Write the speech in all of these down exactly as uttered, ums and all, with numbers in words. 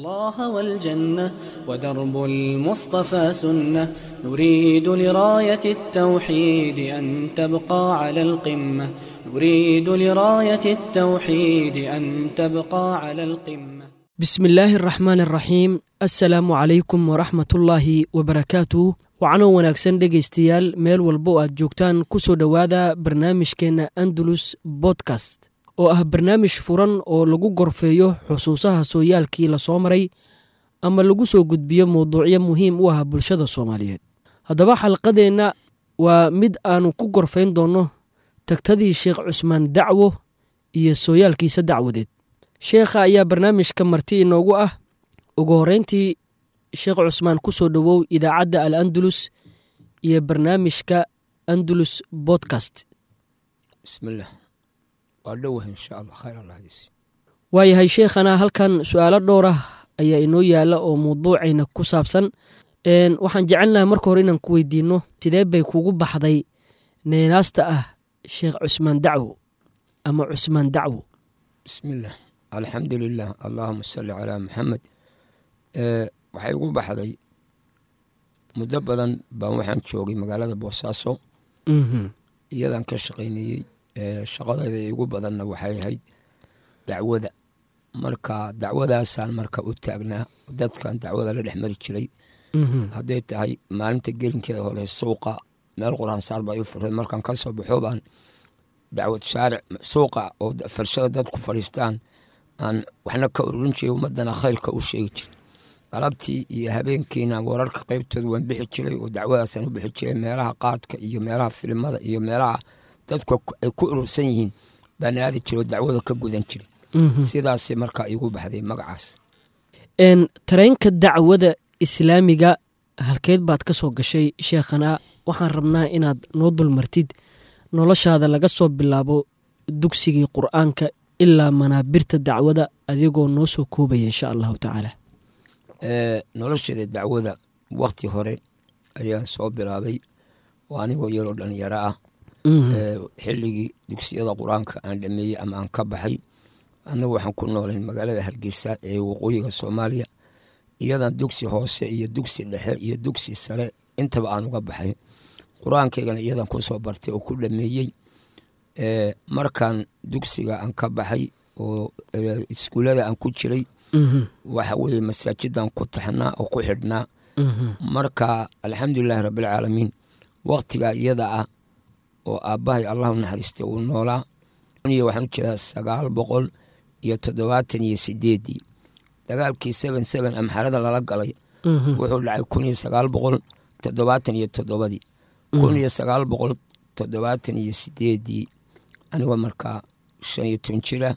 الله والجنة ودرب المصطفى سنة نريد لراية التوحيد أن تبقى على القمة نريد لراية التوحيد أن تبقى على القمة بسم الله الرحمن الرحيم السلام عليكم ورحمة الله وبركاته وعنو wanaagsan dhegaystayaal meel walbo aad joogtaan ku soo dhawaada barnaamijkeena Andalus podcast oo ah barnaamij furan oo lagu gorfeeyo xusuusaha sooyaalkii la soo maray ama lagu soo gudbiyo mowduucyo muhiim u ah bulshada Soomaaliyeed. Haddaba xalqadeena waa mid aanu ku gorfeyn doono tagtadii Sheekh Cusmaan Dacwo iyo sooyaalkiisa dacwadeed. Sheekha ayaa barnaamijka marti inoogu ah ugu horeyntii Sheekh Cusmaan ku soo dhawow idaacadda Al-Andalus iyo barnaamijka Andalus podcast. Bismillah. Wadawah insha Allah khayr Allah hadisi. Waayahay sheekhana halkan su'aalo dhowr ah ayaa inoo yaala oo mowduucayna ku saabsan. Een waxaan jecelnahay marka hore inaan ku weydiino sidee bay kugu baxday neenaasta ah Sheekh Cusmaan Dacwo ama Cusmaan Dacwo. Bismillah. Alhamdulillah. Allahumma salli ala Muhammad. Eh waxay ugu baxday muddo badan baan waxaan joogay magaalada Boosaaso. Mhm. Iyadan ka shaqeynayay ee shaqadayda ugu badanna waxay ahayd dacwada. Marka dacwadaasaan marka u taagnaa dadkan dacwada la dhexmari jiray. Mhm. Haday tahay maalinta gelinkeeda hore suuqa meel quraan saar baa u furay markaan ka soo baxo baan dacwad shaaric suuqa oo farshada dadku fariistaan aan waxna ka ururin jiray ummadana khayrka u sheegi jiray. Qalabtii iyo habeenkiina wararka qaybtooda waan bixi jiray oo dacwadaasaan u bixi jiray meelaha qaadka iyo meelaha filimada iyo meelaha dadku ay ku urursan yihiin baan aadi jiray dacwada ka gudan jiray. Sidaas marka igu baxday magacaas. Een tareenka dacwada islaamiga halkeed baad ka soo gashay sheekhana waxaan rabnaa inaad noo dulmartid noloshaada laga soo bilaabo dugsigii Qur'aanka ilaa manaabirta dacwada adigoo noo soo koobaya insha Allah ta'ala. ee nolosheeda dacwada waqti hore ayaan soo bilaabay oo anigoo yar oo dhalinyaro ah ee xilligii dugsiyada Quraanka aan dhameeyay ama aan ka baxay anagu waxaan ku noolayn magaalada Hargeysa ee waqooyiga Soomaaliya iyada dugsi hoose iyo dugsi dhexe iyo dugsi sare intaba aan uga baxay Quraankeygana iyadan ku soo bartay oo ku dhameeyay ee markaan dugsiga aan ka baxay oo iskuulada aan ku jiray waxa weeye masaajidan ku taxnaa oo ku xidhnaa marka alxamdulillaah rabbil caalamiin waqtiga iyada ah oo aabahay Allah u naxariistay uu noolaa iyo waxaan jeedaa sagaal boqol iyo toddobaatan iyo sideed dagaalkii seven seven amxarada lala galay wuxuu dhacay kun iyo sagaal boqol toddobaatan iyo toddoba kun iyo sagaal boqol toddobaatan iyo sideed anigoo markaa shan iyo toban jira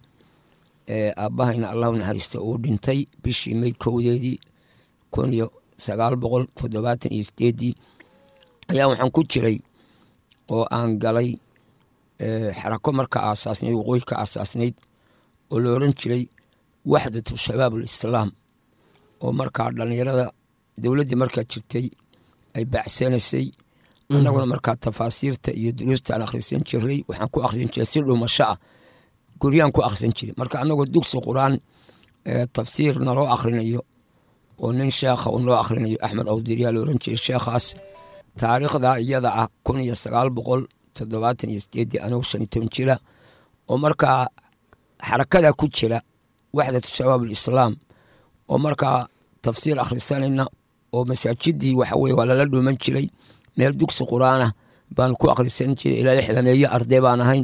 ee aabahayna Allah u naxariistay uu dhintay bishii May kowdeedii kun iyo sagaal boqol toddobaatan iyo sideed ayaa waxaan ku jiray oo aan galay ee xarako marka aasaasnay waqooyiga aasaasnayd oo la oran jiray Wahdatu Shabaab al-Islaam oo marka dhalinyarada dawladda marka jirtay ay baacsanaysay annaguna marka tafaasiirta iyo duruusta aan akhrisan jiray waxaan ku akhrisan jiray si dhuumasho ah guriyaan ku akhrisan jiray marka annagoo dugsi Quraan ee tafsiirna loo akhrinayo oo nin sheekha uu loo akhrinayo Axmed Awdiriya loo oran jiray sheekhaas taariikhda iyada ah kun iyo sagaal boqol toddobaatan iyo sideed anoo shan iyo toban jira oo marka xarakada ku jira Wahdatu Shabaab al-Islaam oo marka tafsiir akhrisanayna oo masaajidii waxa weeye waa la dhuuman jiray meel dugsi Quraan ah baan ku akhrisan jiray ilaa lixdan iyo arday baan ahayn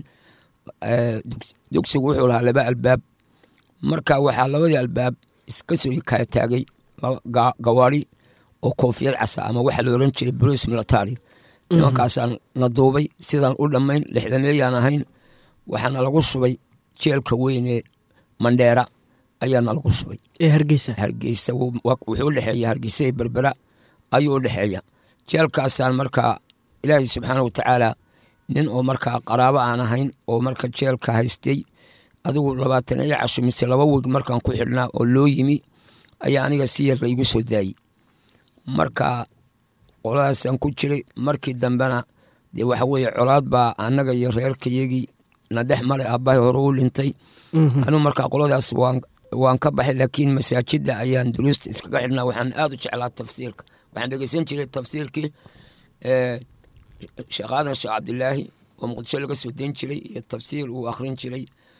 ee dugsigu wuxuu lahaa laba albaab marka waxa labadii albaab iska soo kala taagay gawaari oo koofiyad casa ama waxa la oran jiray police military nimankaasaan la duubay sidaan u dhamayn lixdan ayaan ahayn waxaana lagu shubay jeelka weyn ee Mandheera ayaana lagu shubay ee Hargeysa Hargeysa wuxuu dhaxeeyaa Hargeysa iyo Berbera ayuu dhaxeeyaa jeelkaasaan marka Ilaahay subxaanahu wa ta'ala nin oo marka qaraabo aan ahayn oo marka jeelka haystay adigu labaatan iyo casho mise laba weeg markaan ku xidhnaa oo loo yimi ayaa aniga si yar la igu soo daayay marka qoladaasaan ku jiray markii dambena dee waxa weeye colaad baa annaga iyo reerkayagii na dhex maray aabbahay hore u dhintay anuu markaa qoladaas waan waan ka baxay laakiin masaajida ayaan duruusta iskaga xidhnaa. waxaan aad u jeclaa tafsiirka. waxaan dhegeysan jiray tafsiirkii sheekh aadan sheekh cabdilaahi oo muqdisho laga soo deyn jiray, iyo tafsiir uu akrin jiray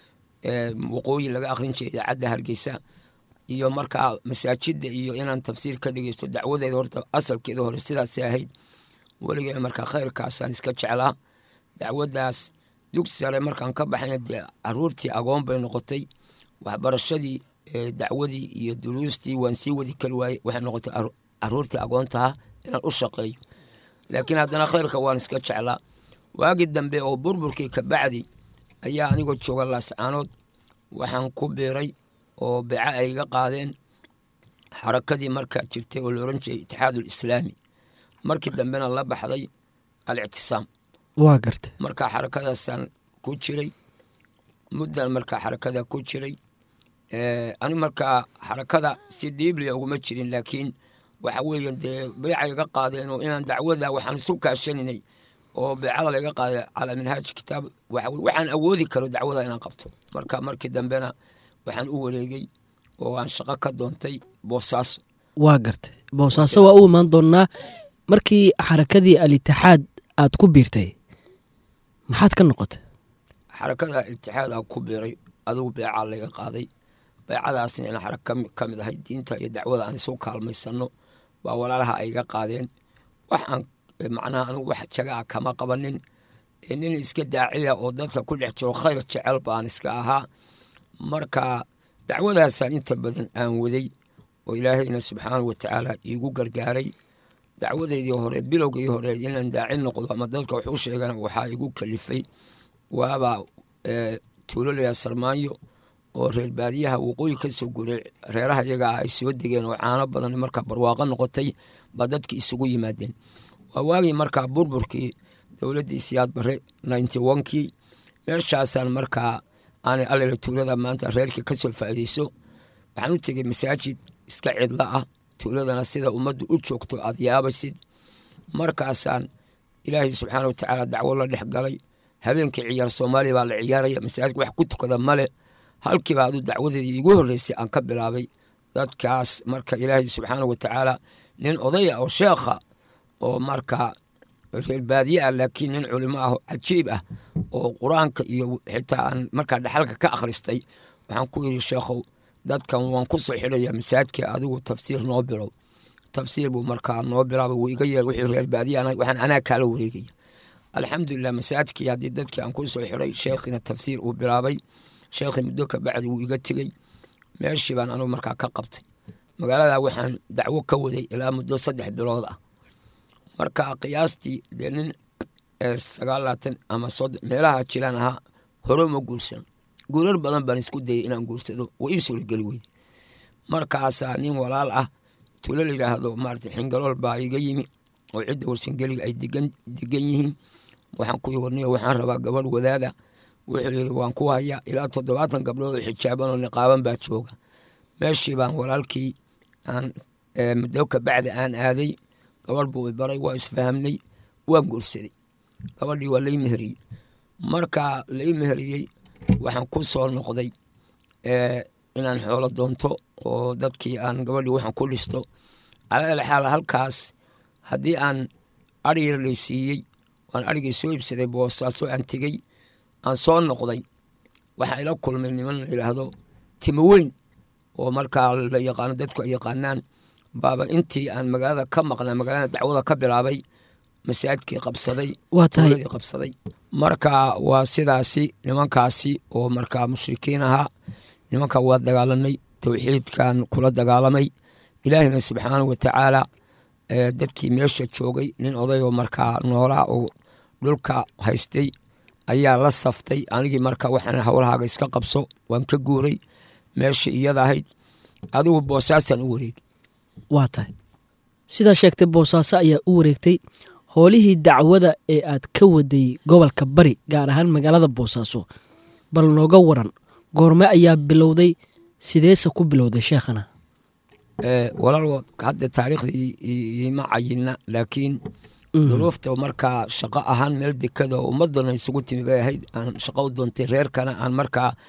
waqooyi laga akrin jiray idaacadda Hargeysa, iyo markaa masaajida iyo inaan tafsiir ka dhegeysto. dacwadeeda horta asalkeeda hore sidaasay ahayd. weligee markaa khayrkaasaan iska jeclaa. dacwadaas dugsi sare markaan ka baxayna dee caruurtii agoon bay noqotay. waxbarashadii dacwadii iyo duruustii waan sii wadi kari waayey. waxay noqotay caruurtii agoontaha inaan u shaqeeyo, laakiin haddana khayrka waan iska jeclaa. waagii dambe oo burburkii ka bacdi ayaa anigoo jooga Laascaanood waxaan ku biiray oo beeca ay iga qaadeen xarakadii markaa jirtay oo la oran jiray Itixaadul Islaami, markii dambena la baxday Al-Ictisaam. waa gartay. markaa xarakadaasaan ku jiray muddan markaa xarakada ku jiray. ani markaa xarakada si dhiibliya uguma jirin, laakiin waxa weeye dee beeca iga qaadeen oo inaan dacwada waxaan isu kaashaninay oo beecada laga qaaday calaa minhaaj kitaab. waxaan awoodi karo dacwada inaan qabto. marka markii dambena waxaan u wareegay oo aan shaqo ka doontay Boosaaso. waa gartay. Boosaaso waa u imaan doonnaa. markii xarakadii Al-Itixaad aad ku biirtay maxaad ka noqotay? xarakada Itixaad aan ku biiray adigu beeca laga qaaday. beecadaasna in xaraka ka mid ahay diinta iyo dacwada aan isu kaalmaysano baa walaalaha ay iga qaadeen. waxaan macnaha anigu wax jagaa kama qabanin. nin iska daaciya oo dadka ku dhex jiro khayr jecel baan iska ahaa. marka dacwadaasaan inta badan aan waday oo ilaahayna subxaanahu watacaala iigu gargaaray. dacwadeydii hore bilowgii hore inaan daaci noqdo ama dadka wax u sheegana waxaa igu kalifay waaba tuulolaya Sarmaanyo oo reer baadiyaha waqooyi ka soo guuray. reeraha iyaga ay soo degeen oo caano badan markaa barwaaqo noqotay baa dadkii isugu yimaadeen. waa waagii markaa burburkii dowladdii Siyaad Barre ninety one kii meeshaasaan markaa aanay allele tuulada maanta reerkii ka soo faa'iideyso. waxaan u tegey masaajid iska cidla ah, tuuladana sida ummaddu u joogto aad yaabaysid. markaasaan ilaahay subxaana watacaala dacwo la dhex galay. habeenkii ciyaar Soomaaliya baa la ciyaaraya, masaajidka wax ku tukada male. halkiiba adu dacwadeedii igu horreysay aan ka bilaabay. dadkaas marka ilaahay subxaana watacaala nin odaya oo sheekha oo markaa reer baadiye ah, laakiin nin culimo ah oo cajiib ah oo qur-aanka iyo xitaa aan markaa dhaxalka ka akhristay. waxaan ku yidhi sheekhow, dadkan waan ku soo xidhaya masaajidka, adigu tafsiir noo bilow. tafsiir buu markaa noo bilaabay. wuu iga yeer wixii reer baadiye ah waxaan anaa kaala wareegaya. alxamdulilah masaajidkii haddii dadkii aan ku soo xidhay, sheekhina tafsiir uu bilaabay. sheekhii muddo ka bacdi wuu iga tegey. meeshii baan anugu markaa ka qabtay. magaalada waxaan dacwo ka waday ilaa muddo saddex bilood ah. marka qiyaastii dee nin sagaalaatan ama soddon meelaha jiraan ahaa. hore ma guursan. guurar badan baan isku dayay inaan guursado, way ii suurageli weyday. markaasaa nin walaal ah tuulo la yidhaahdo maarata Xingalool baa iga yimi oo cidda warsangeliga ay degan degan yihiin. waxaan ku warniyo waxaan rabaa gabadh wadaada. wuxuu yidhi waan ku hayaa ilaa toddobaatan gabdhood oo xijaaban oo niqaaban baa jooga. meeshii baan walaalkii aan muddo ka bacdi aan aaday. gabadh buu baray, waa isfahamnay, waan guursaday. gabadhii waa lay meheriyey. markaa lay meheriyey waxaan ku soo noqday inaan xoolo doonto oo dadkii aan gabadhii waxaan ku dhisto. calaa xaal halkaas haddii aan adhi yar laysiiyey waan adhigii soo iibsaday Boosaaso aan tegey. aan soo noqday waxaa ila kulmay niman la yidhaahdo timo weyn oo markaa la yaqaano dadku ay yaqaanaan. baaba intii aan magaalada ka maqnaa magaalada dacwada ka bilaabay masaajidkii qabsaday, tuuladii qabsaday. marka waa sidaasi nimankaasi oo markaa mushrikiin ahaa. nimanka waa dagaalanay, towxiidkan kula dagaalamay. ilaahina subxaanahu watacaala dadkii meesha joogay nin odayoo markaa noolaa oo dhulka haystay ayaa la saftay. anigii marka waxaan howlahaaga iska qabso waan ka guuray meeshii iyada ahayd. adigu Boosaasaan u wareegay. waa tahay sidaa sheegtay Boosaaso ayaa u wareegtay. howlihii dacwada ee aad ka waday gobolka Bari gaar ahaan magaalada Boosaaso bal nooga waran. goorme ayaa bilowday, sideese ku bilowday sheekhana? walaal hadda taariikhdii ma cayina, laakiin duruufta markaa shaqo ahaan meel dekada oo ummadana isugu timi bay ahayd. aan shaqo u doontay reerkana aan markaa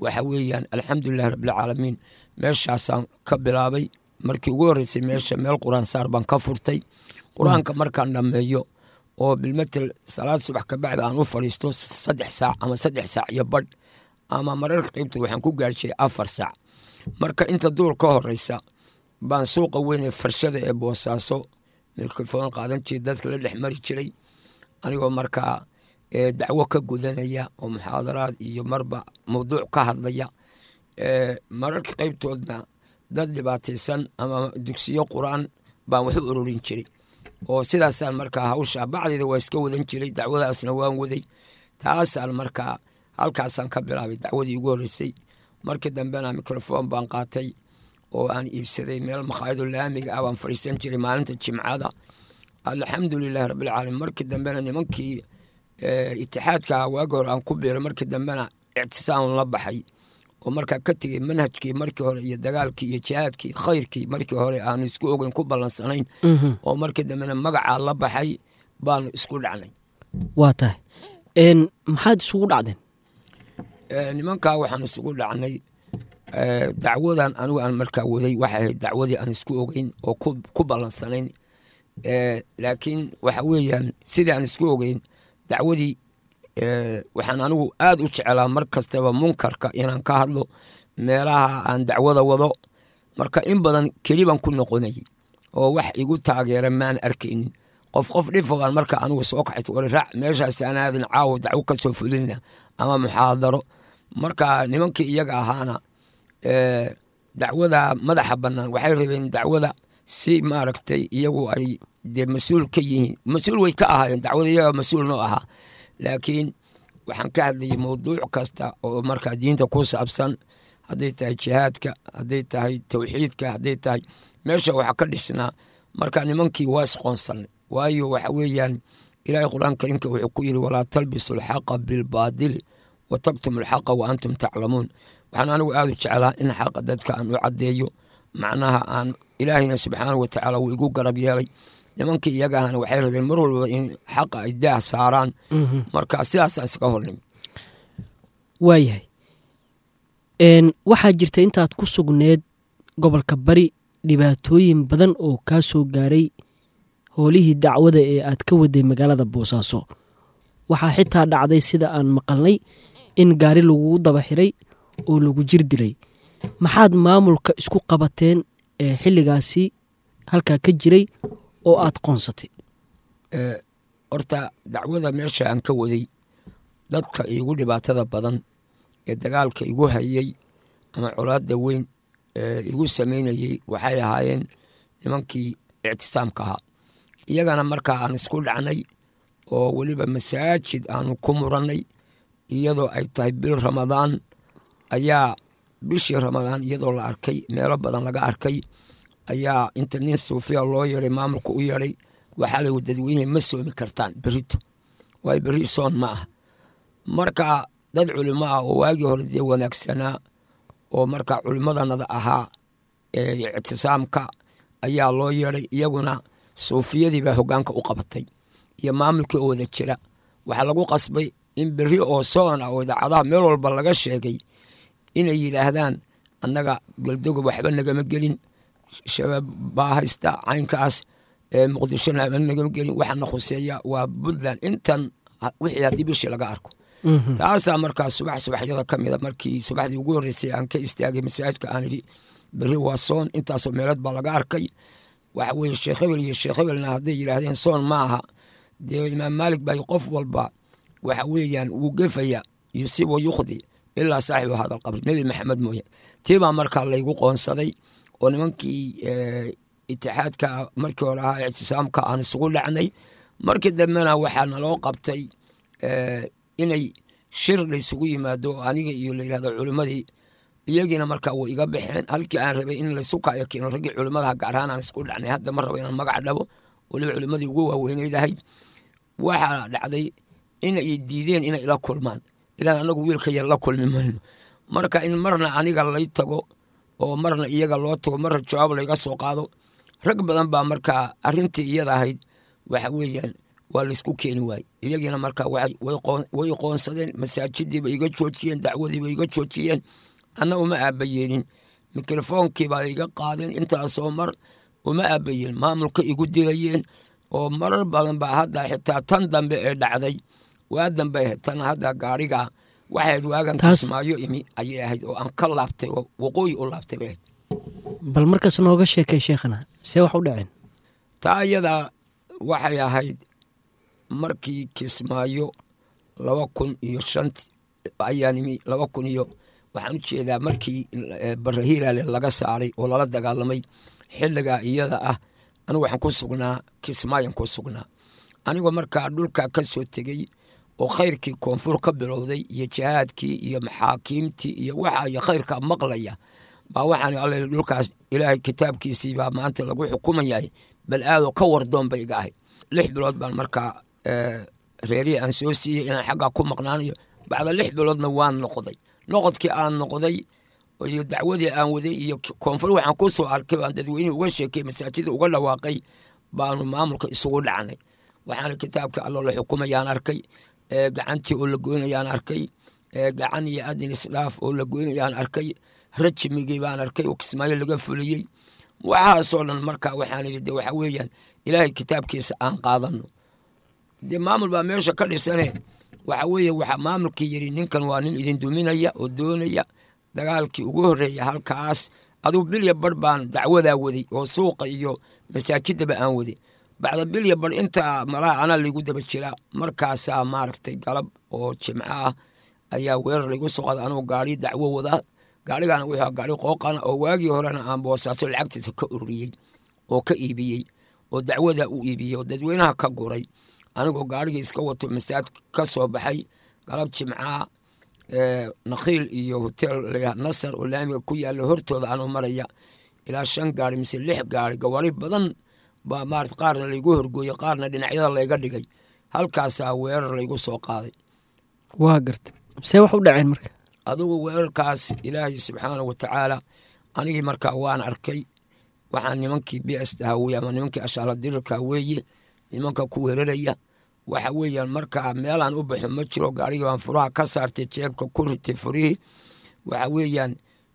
waxa weeyaan alxamdulilahi rabbilcaalamiin meeshaasaan ka bilaabay markii ugu horreysay meesha meel qur-aan saar baan ka furtay qur-aanka markaan dhammeeyo oo bilmatel salaad subax kabacdi aan u fadhiisto saddex saac ama saddex saac iyo badh ama mararka qaybtood waxaan ku gaari jiray afar saac marka inta duur ka horeysa baan suuqa weyn ee farshada ee boosaaso mikrofon qaadan jiray dadka la dhex mari jiray anigoo markaa dacwo ka gudanaya oo muxaadaraad iyo marba mawduuc ka hadlaya mararka qaybtoodna dad dhibaataysan ama dugsiyo qur-aan baan wax u ururin jiray oo sidaasaan markaa hawsha bacdeeda waa iska wadan jiray dacwadaasna waan waday taasaan markaa halkaasaan ka bilaabay dacwadii ugu horreysay markii dambena mikrofon baan qaatay oo aan iibsaday meel makhaayado laamiga ah baan fadhiisan jiray maalinta jimcada alxamdulilahi rabbilcaalamiin markii dambena nimankii itixaadka waagi hore aan ku biiray markii dambena ictisaam la baxay oo markaa ka tegey manhajkii markii hore iyo dagaalkii iyo jihaadkii khayrkii markii hore aanu isku ogeyn ku ballansanayn oo markii dambena magacaa la baxay baanu isku dhacnay. waa tahay maxaad isugu dhacdeen? nimankaa waxaan isugu dhacnay dacwadan anigu aan markaa waday waxay ahayd dacwadii aan isku ogeyn oo ku ballansanayn laakiin waxa weeyaan sidii aan isku ogeyn dacwadii waxaan anigu aad u jecelaa mar kastaba munkarka inaan ka hadlo meelaha aan dacwada wado marka in badan kelibaan ku noqonayay oo wax igu taageera maan arkaynin qof qof dhifobaan marka anigu soo kaxayso wari raac meeshaas aan aadin caawo dacwo ka soo fulina ama muxaadaro marka nimankii iyaga ahaana dacwada madaxa bannaan waxay rabeen dacwada si maaragtay iyagu ay dee mas-uul ka yihiin mas-uul way ka ahaayeen dacwada iyaga mas-uul noo ahaa laakiin waxaan ka hadlayay mawduuc kasta oo markaa diinta ku saabsan hadday tahay jihaadka hadday tahay tawxiidka hadday tahay meesha waxa ka dhisnaa marka nimankii waa isqoonsanay waayo waxa weeyaan ilaahay qur-aan kariimka wuxuu ku yidhi walaa talbisu alxaqa bilbaadili wa taktumu alxaqa wa antum taclamuun waxaan anigu aad u jeclaa in xaqa dadka aan u caddeeyo macnaha aan ilaahayna subxaanahu watacaala wuu igu garab yeelay nimankii iyagahana waxay rabeen mar walba in xaqa ay daah saaraan marka sidaasaan iska hornimi. waayahay waxaa jirta intaad ku sugneed gobolka bari dhibaatooyin badan oo kaa soo gaaray howlihii dacwada ee aad ka waday magaalada boosaaso waxaa xitaa dhacday sida aan maqalnay in gaari lagugu daba xiray oo lagu jir dilay maxaad maamulka isku qabateen ee xilligaasi halkaa ka jiray oo aad qoonsatay? horta dacwada meesha aan ka waday dadka igu dhibaatada badan ee dagaalka igu hayay ama colaada weyn ee igu samaynayey waxay ahaayeen nimankii ictisaamka ahaa iyagana markaa aan isku dhacnay oo weliba masaajid aanu ku murannay iyadoo ay tahay bil ramadaan ayaa bishii ramadaan iyadoo la arkay meelo badan laga arkay ayaa inta nin suufiya loo yeeday maamulka u yeeday waxaa la dadweyne ma soomi kartaan berito waay beri soon ma ah marka dad culimo ah oo waagii hore dee wanaagsanaa oo markaa culimadanada ahaa ee ictisaamka ayaa loo yeeday iyaguna suufiyadii baa hoggaanka u qabatay iyo maamulkii oo wada jira waxaa lagu qasbay in beri oo soon ah oo idaacadaha meel walba laga sheegay inay yidhaahdaan annaga galdogob waxba nagama gelin shabaab baa haysta caynkaas muqdishona nagama gelin waxaana khuseeya waa puntland intan wixii haddii bishii laga arko taasaa markaa subax subaxyada ka mida markii subaxdii ugu horreysay aan ka istaagay masaajidka aan idhi beri waa soon intaasoo meelood baa laga arkay waxa weye sheekh hebel iyo sheekh hebelna hadday yidhaahdeen soon ma aha dee imaam maalik bay qof walba waxa weeyaan wuu gefaya yusiibo yukhdi ilaa saaxibu hada alqabri nebi maxamed mooye tii baa markaa laygu qoonsaday oo nimankii itixaadka markii hore ahaa ictisaamka aan isugu dhacnay markii dambena waxaa naloo qabtay inay shir laysugu yimaado aniga iyo la yidhahdo culimmadii iyagiina markaa way iga baxeen halkii aan rabay in laysu kaayo keeno raggii culimmadaha gaar ahaan aan isku dhacnay hadda ma rabo inaan magac dhabo weliba culimmadii ugu waaweyneyd waxaa dhacday inay diideen inay ila kulmaan ilaan anagu wiilka yar la kulmi mayno marka in marna aniga lay tago oo marna iyaga loo tago marna jawaab layga soo qaado rag badan baa markaa arrintii iyada ahayd waxa weeyaan waa laysku keeni waayey iyagiina markaa way qoonsadeen masaajidiiba iga joojiyeen dacwadiiba iga joojiyeen anna uma aabayeelin mikrofoonkiibaa iga qaadeen intaasoo mar uma aabayeen maamulka igu dilayeen oo marar badan baa hadda xitaa tan dambe ee dhacday waa dambe tan hadda gaariga waxayd waagan kismaayo imi ayay ahayd oo aan ka laabtay oo waqooyi u laabtay bay bal markaas nooga sheekay sheekhana see wax u dhaceen taa iyada waxay ahayd markii kismaayo laba kun iyo shanti ayaan imi laba kun iyo waxaan u jeedaa markii barahiiraale laga saaray oo lala dagaalamay xilligaa iyada ah anigu waxaan ku sugnaa kismaayan ku sugnaa anigoo markaa dhulkaa ka soo tegey oo khayrkii koonfur ka bilowday iyo jihaadkii iyo maxaakiimtii iyo waxa iyo khayrkaa maqlaya baa waxaan alle dhulkaas ilaahay kitaabkiisii baa maanta lagu xukumayahay bal aadoo ka wardoon bay iga ahayd lix bilood baan markaa reerihi aan soo siiyey inaan xaggaa ku maqnaanayo bacda lix biloodna waan noqday noqodkii aan noqday iyo dacwadii aan waday iyo koonfur waxaan ku soo arkay aan dadweynihii uga sheekay masaajida uga dhawaaqay baanu maamulka isugu dhacnay waxaana kitaabka allo la xukumayaan arkay gacantii oo la goynayaan arkay gacan iyo adin isdhaaf oo la goynayaan arkay rajimigii baan arkay oo kismaayo laga fuliyey waxaasoo dhan markaa waxaan idhi de waxa weeyaan ilaahay kitaabkiisa aan qaadano dee maamul baa meesha ka dhisane waxa weeye waxaa maamulkii yidhi ninkan waa nin idin duminaya oo doonaya dagaalkii ugu horreeya halkaas adugu bilya bar baan dacwadaa waday oo suuqa iyo masaajidaba aan waday bacda bilya bar intaa malaha anaa laygu daba jiraa markaasaa maaragtay galab oo jimco ah ayaa weerar laygu soo qada anuu gaari dacwo wadaa gaarigana wuxuu gaari qooqana oo waagii horena aan boosaaso lacagtiisa ka ururiyey oo ka iibiyey oo dacwada u iibiyey oo dadweynaha ka guray anigoo gaarigii iska wato masaaj ka soo baxay galab jimcaha nakhiil iyo hotel nasar oo laamiga ku yaalla hortooda anuu maraya ilaa shan gaari mise lix gaari gawaari badan baa maarata qaarna laygu horgooyey qaarna dhinacyada layga dhigay halkaasaa weerar laygu soo qaaday waa garta see wax u dhaceen marka adugu weerarkaas ilaahay subxaana wa tacaala anigii markaa waan arkay waxaan nimankii bsta wey ama nimankii ashaala dirirka weeye nimanka ku weeraraya waxa weeyaan markaa meelaan u baxo ma jiro gaarigii baan furaha ka saartay jeebka ku ritay furihii waxa weeyaan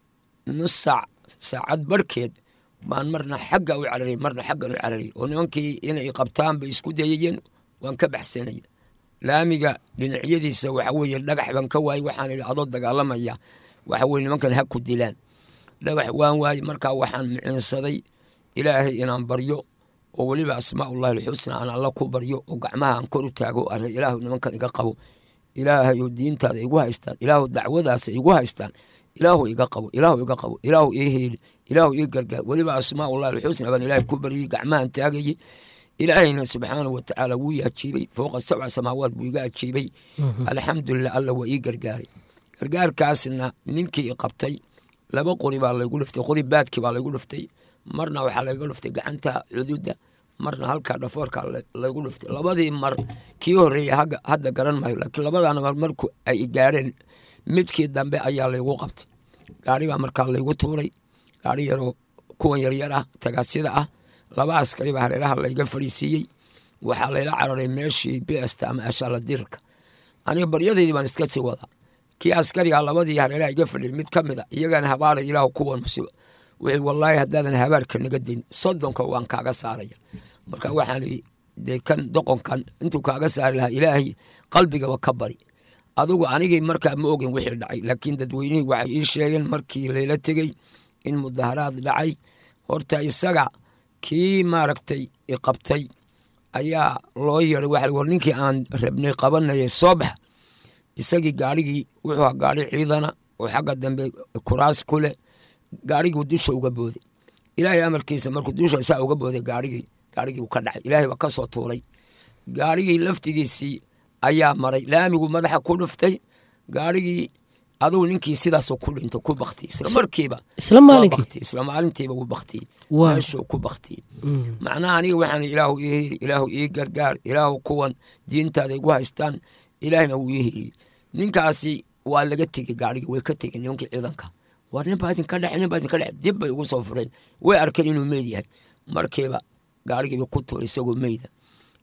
nus saac saacad barhkeed baan marna xagga u cararay marna xaggan u cararay oo nimankii inay qabtaan bay isku dayayeen waan ka baxsanaya laamiga dhinacyadiisa waxa weeye dhagax baan ka waayey waxaan idhi adoo dagaalamaya waxa weye nimankan ha ku dilaan dhagax waan waayey markaa waxaan miciinsaday ilaahay inaan baryo oo weliba asmaaullahi alxusna aan alla ku baryo oo gacmaha aan kor u taago arre ilaahu nimankan iga qabo ilaahay oo diintaada igu haystaan ilaahu dacwadaasa igu haystaan ilaahu iga qabo ilaahu iga qabo ilaahu ii heeli ilaahu ii gargaar weliba asmaaullahi alxusna baan ilaahay ku baryey gacmahan taagayey ilaahayna subxaana wa tacaala wuu ii ajiibay fowqa sabca samaawaad buu iga ajiibay alxamdulilah alla waa ii gargaaray gargaarkaasna ninkii i qabtay laba qori baa laygu dhiftay qori baadkii baa laygu dhiftay marna waxaa layga dhiftay gacanta cududa marna halkaa dhafoorka laygu dhiftay labadii mar kii horeeya hadda garan maayo laakiin labadaana mar marku ay gaareen midkii dambe ayaa laygu qabtay gaari baa markaa laygu tuuray gaari yaroo kuwan yaryar ah tagaasida ah laba askari baa hareeraha layga fadhiisiiyey waxaa layla cararay meeshii bsta ama ashaala dirka aniga baryadeydii baan iska sii wadaa kii askariga labadii hareeraha iga fadhiyay mid ka mid a iyagana habaaray ilaahu kuwan musiba wixii wallaahi haddaadan habaarka naga dayn soddonka waan kaaga saaraya marka waxaan idhi dee kan doqonkan intuu kaaga saari lahaa ilaahay qalbigaba ka bari adugu anigii markaa ma ogin wixii dhacay laakiin dadweynihii waxay ii sheegeen markii layla tegey in mudaharaad dhacay horta isaga kii maaragtay i qabtay ayaa loo yeeray waxa war ninkii aan rabnay qabanayay soo bax isagii gaarigii wuxuu gaari ciidana oo xagga dambe kuraas ku leh gaarigii dusha uga booday ilaahay amarkiisa markuu dusha saa uga booday gaarigii gaarigii uu ka dhacay ilaahay baa ka soo tuuray gaarigii laftigiisii ayaa maray laamigu madaxa ku dhuftay gaarigii adugu ninkii sidaasoo ku dhinto ku baktiyey isla markiiba isla maalinkii isla maalintiiba wuu baktiyey meeshuu ku baktiyey macnaha aniga waxaan ilaahu ii heli ilaahu ii gargaar ilaahu kuwan diintaada igu haystaan ilaahina wuu ii heliyey ninkaasi waa laga tegey gaarigii way ka tegeen nimankii ciidanka war nin baa idinka dhexe nin baa idinka dhexe dib bay ugu soo fureen way arkeen inuu meyd yahay markiiba gaarigiiba ku tuuray isagoo meyda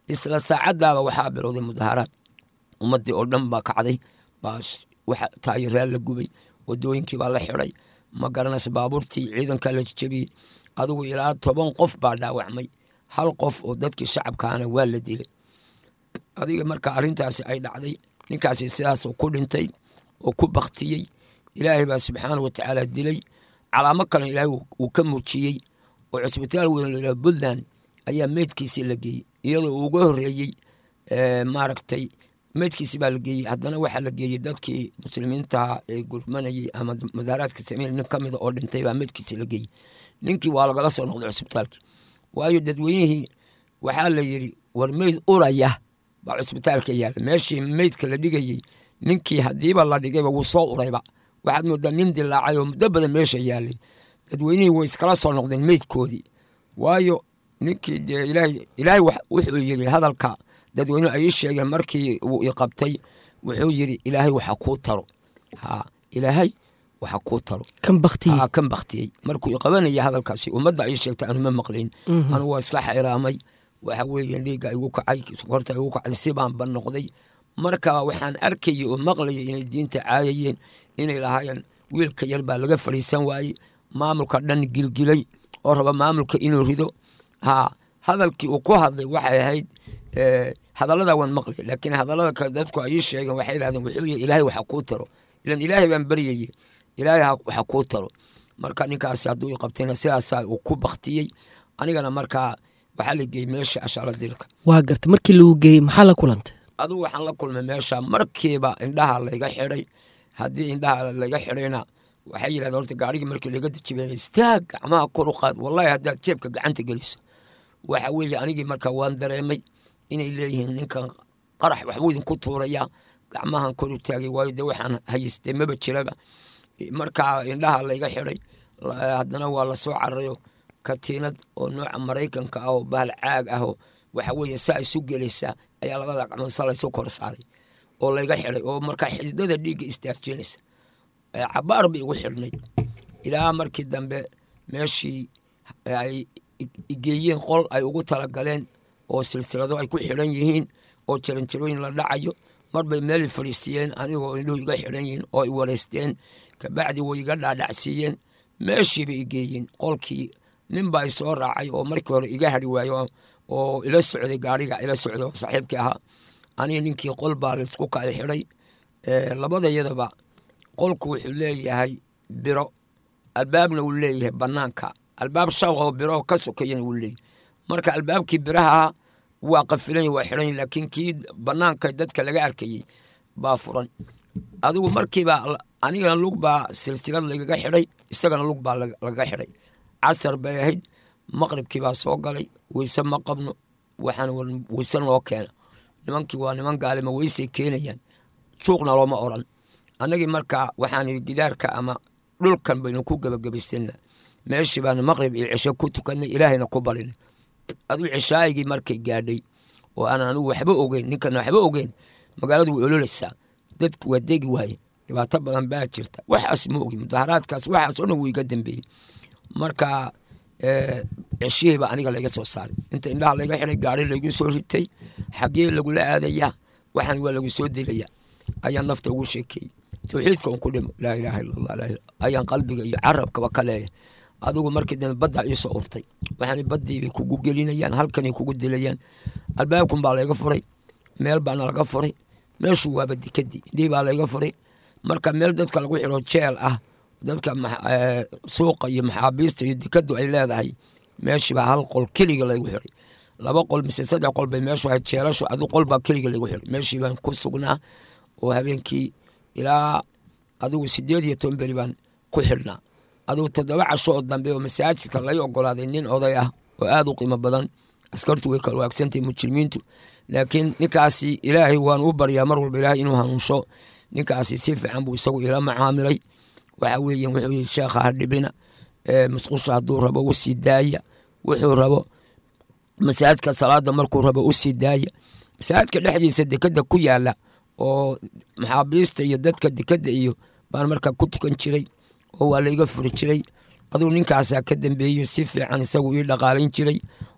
isla saacadaaba waxaa bilowday mudaharaad ummadii oo dhan baa kacday baa waxa taageerayaal la gubay wadooyinkii baa la xiray ma garanaysa baabuurtii ciidanka la jabiyey adigu ilaa toban qof baa dhaawacmay hal qof oo dadkii shacabkaana waa la dilay adiga marka arrintaasi ay dhacday ninkaasi sidaas ku dhintay oo ku baktiyey ilaahay baa subxaanahu watacaala dilay calaamo kale ilaahay uu ka muujiyey oo cusbitaal weyn la Puntland ayaa meydkiisii la geeyey iyadoo ugu horeeyey maaragtay meydkiisii baa la geeyey haddana waxaa la geeyey dadkii muslimiinta ee gurmanayay ama mudaharaadka sameeyay nin ka mid oo dhintay baa meydkiisii la geeyey ninkii waa lagala soo noqday cusbitaalkii waayo dadweynihii waxaa la yidhi war meyd uraya baa cusbitaalka yaalla meeshii meydka la dhigayey ninkii haddiiba la dhigayba wuu soo urayba waxaad moodaa nin dilaacay oo muddo badan meesha yaallay dadweynihii way iskala soo noqdeen meydkoodii waayo ninkii dee ilaahay ilaahay wuxuu yidhi hadalka dadweynuhu ay sheegeen markii uu i qabtay wuxuu yidhi ilaahay waxa kuu taro ha ilaahay waxa kuu taro kan baktiyey ha kan baktiyey markuu i qabanaya hadalkaasi ummadda ay sheegtay aanu ma maqlayn anu waa iska xiraamay waxa weeye dhiigga igu kacay sokorta igu kacay si baan ban noqday marka waxaan arkayay oo maqlayay inay diinta caayayeen inay lahaayeen wiilka yar baa laga fadhiisan waayey maamulka dhan gilgilay oo raba maamulka inuu rido ha hadalkii uu ku hadlay waxay ahayd hadallada waan maqlay laakiin hadallada kale dadku ay sheegeen waxay yiraahdeen wuxuu yahay ilaahay waxa kuu taro ilan ilaahay baan bariyay ilaahay waxa kuu taro marka ninkaas hadduu i qabtayna sidaas uu ku baktiyey anigana marka waxaa la geeyey meesha ashaala dirka waa gartay markii lagu geeyey maxaa la kulantay adigu waxaan la kulmay meesha markiiba indhaha layga xidhay haddii indhaha laga xidhayna waxay yidhahdeen horta gaarigii markii laga dejibeen istaag gacmaha kor u qaad wallahi haddaad jeebka gacanta geliso waxa weeye anigii marka waan dareemay inay leeyihiin ninkan qarax waxbuu idinku tuuraya gacmahan kor u taagay waayo dee waxaan haystay maba jiraba markaa indhaha layga xidhay haddana waa la soo cararayo katiinad oo nooca maraykanka ah oo bahal caag ah oo waxa weeye saa isu gelaysaa ayaa labada gacmood sa laysu kor saaray oo layga xidhay oo markaa xididada dhiigga istaarjinaysa cabaar bay igu xidhnayd ilaa markii dambe meeshii ay igeeyeen qol ay ugu talagaleen oo silsilado ay ku xidhan yihiin oo jaranjarooyin la dhacayo marbay meelay fadhiisiiyeen anigoo indhuhu iga xidhan yihiin oo ay wareysteen kabacdi way iga dhaadhacsiiyeen meeshiibay igeeyeen qolkii nin baa isoo raacay oo markii hore iga hadhi waayo oo ila socday gaariga ila socday oo saaxiibkii ahaa aniga ninkii qol baa laisku kala xidhay labadayadaba qolku wuxuu leeyahay biro albaabna wuu leeyahay banaanka albaab shaq oo biro ka sokayana wuu leeyahay marka albaabkii biraha waa qafilan waa xidhan laakiin kii banaanka dadka laga arkayay baa furan adigu markiiba anigana lug baa silsilad lagaga xidhay isagana lug baa lagaga xidhay casar bay ahayd maqribkii baa soo galay weyse ma qabno waxaan weyse noo keena nimankii waa niman gaalima weysay keenayaan suuqna looma oran annagii markaa waxaan gidaarka ama dhulkan baynu ku gabagabaysana meeshii baan maqrib iyo cisho ku tukanay ilaahayna ku barinay aduu cishaayigii markay gaadhay oo aan anigu waxba ogeyn ninkan waxba ogeyn magaaladu way ololaysaa dadku waa degi waaye dhibaato badan baa jirta waxaas ma ogi mudaharaadkaas waxaas oo dhan wuu iga dambeeyey marka cishihiiba aniga layga soo saaray inta indhaha layga xidhay gaari laygu soo ritay xaggee lagula aadayaa waxaan waa lagu soo dilaya ayaan nafta ugu sheekeeyey tawxiidka un ku dhimo laa ilaaha illa allah ayaan qalbiga iyo carabkaba ka leeyahay adigu markii dambe baddaa ii soo urtay waxaan baddii bay kugu gelinayaan halkanay kugu dilayaan albaabkun baa layga furay meel baana laga furay meeshu waaba dikadii indhihii baa layga furay marka meel dadka lagu xidho jeel ah dadka suuqa iyo maxaabiista iyo dikadu ay leedahay meeshii baa hal qol keliga laygu xidhay laba qol mise saddex qol bay meeshu ahayd jeelashu adu qol baa keliga laygu xidhay meeshii baan ku sugnaa oo habeenkii ilaa adigu sideed iyo toban beri baan ku xidhnaa adigu toddoba casho oo dambe oo masaajidka lay ogolaaday nin oday ah oo aada u qiimo badan askartu way kala waagsantay mujrimiintu laakiin ninkaasi ilaahay waan u baryaa mar walba ilaahay inuu hanuunsho ninkaasi si fiican buu isagu ila macaamilay waxa weeye wuxuu yidhi sheekha ha dhibina musqusha hadduu rabo u sii daaya wuxuu rabo masaajidka salaada markuu rabo u sii daaya masaajidka dhexdiisa dekada ku yaala oo maxaabiista iyo dadka dekada iyo baan markaa ku tukan jiray oo waa layga furi jiray aduu ninkaasaa ka dambeeyo si fiican isagu ii dhaqaalayn jiray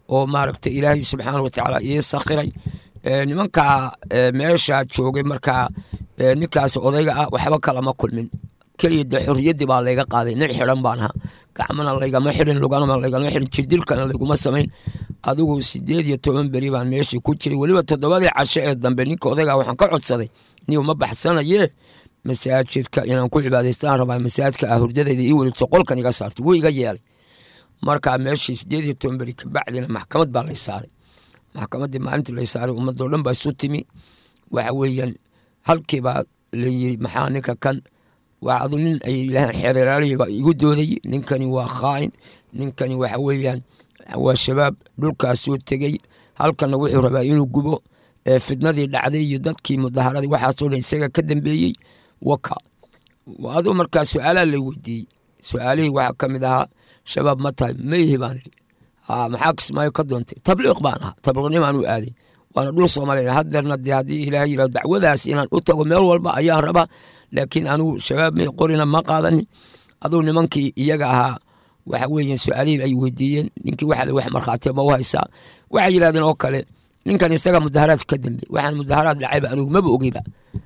oo maaragtay ilaahay subxaana watacaala ii sakhiray nimankaa meeshaa joogay markaa ninkaas odayga ah waxba kalama kulmin keliya dee xorriyaddii baa layga qaaday nin xidhan baan ahaa gacmana laygama xidhin lugana laygama xidhin jirdilkana layguma samayn adigu sideed iyo toban beri baan meeshii ku jiray weliba toddobadii casho ee dambe ninka odaygaa waxaan ka codsaday niyu ma baxsanayee masaajidka inaan ku cibaadaystaan rabaa masaajidka ah hurdadayda ii weliso qolkan iga saarto wuu iga yeelay markaa meeshii sideed iyo toban beri kabacdina maxkamad baa lay saaray maxkamaddii maalintii lay saaray ummadoo dhan baa isu timi waxa weeyaan halkii baa layiri maxaa ninka kan waa adu nin ay yidhaaheen xeeralaalihiibaa igu doodayy ninkani waa khaa'in ninkani waxa weeyaan waa shabaab dhulkaasuu tegey halkana wuxuu rabaa inuu gubo fidnadii dhacday iyo dadkii mudaharadii waxaasoo dhan isaga ka dambeeyey waka aduu markaa su-aalaa lay weydiiyey su-aalihii waxaa ka mid ahaa shabaab ma tahay mayhi baan idhi maxaa kismaayo ka doontay tabliiq baan ahaa tabliiqnimaan u aaday waana dhul soomaaliya hadeerna dee haddii ilaah yidhahdo dacwadaas inaan u tago meel walba ayaan rabaa laakiin anigu shabaab may qorina ma qaadanin aduu nimankii iyaga ahaa waxa weeyaan su-aalihii ay weydiiyeen ninkii waxa wax markhaatiya ma u haysaa waxay yidhahdeen oo kale ninkan isaga mudaharaadka ka dambe waxaan mudaharaad dhacayba anigu maba ogeyba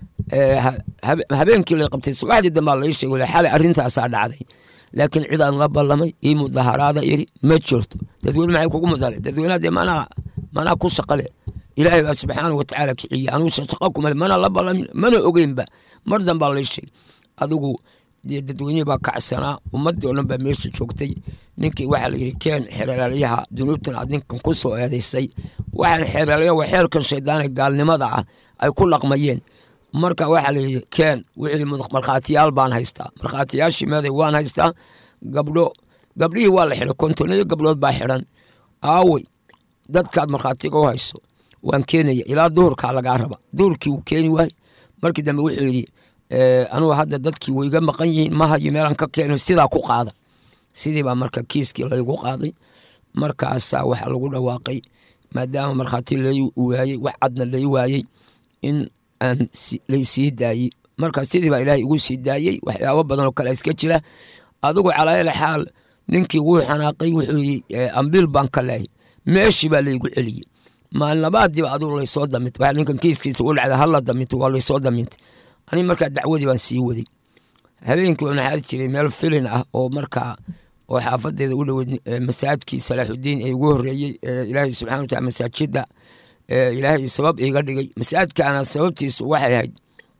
habeenkii lay qabtay subaxdii dambaa lai sheegay xalay arrintaasaa dhacday laakiin cid aan la ballamay ii mudaharaada iri ma jirto dadweyne maxay kugu mudaharay dadweynaha dee manaa manaa ku shaqale ilaahay baa subxaana watacaala kiciye anuu shaqo kumale mana la ballamin mana ogeynba mar dambaa lai sheegay adigu dee dadweynihii baa kacsanaa ummaddii oo dhan baa meesha joogtay ninkii waxaa la yidhi keen xeeralaalyaha dunuubtan aad ninkan ku soo eedaysay waxaan xeeralaalyaha waa xeerkan shaydaane gaalnimada ah ay ku dhaqmayeen marka waxaa la yidhi keen wixii markhaatiyaal baan haystaa markhaatiyaashii meeday waan haystaa gabdho gabdhihii waa la xidhay kontonyo gabdhood baa xidhan aawey dadkaad markhaatiga u hayso waan keenaya ilaa duhurkaa lagaa raba duhurkii wuu keeni waay markii dambe wuxuu yidhi anugu hadda dadkii way iga maqan yihiin ma hayo meelaan ka keeno sidaa ku qaada sidii baa marka kiiskii laygu qaaday markaasaa waxaa lagu dhawaaqay maadaama markhaati lay waayey wax cadna lay waayey in aan laysii daayey marka sidii baa ilaahay igu sii daayey waxyaabo badan oo kale iska jira adigu calaayal xaal ninkii wuu xanaaqay wuxuu yidhi ambiil baan ka leehay meeshii baa laygu celiyey maalin labaadiiba adigu laysoo damintay waxa ninkan kiiskiisa u dhacday hala damintay waa laysoo damintay ani markaa dacwadii baan sii waday habeenkii waan xaadi jiray meel filin ah oo markaa oo xaafadeeda u dhoweyd masaajidkii salaaxudiin ee ugu horreeyey ilaahay subxana wataala masaajida ilaahay sabab iga dhigay masaajidkaana sababtiisu waxay ahayd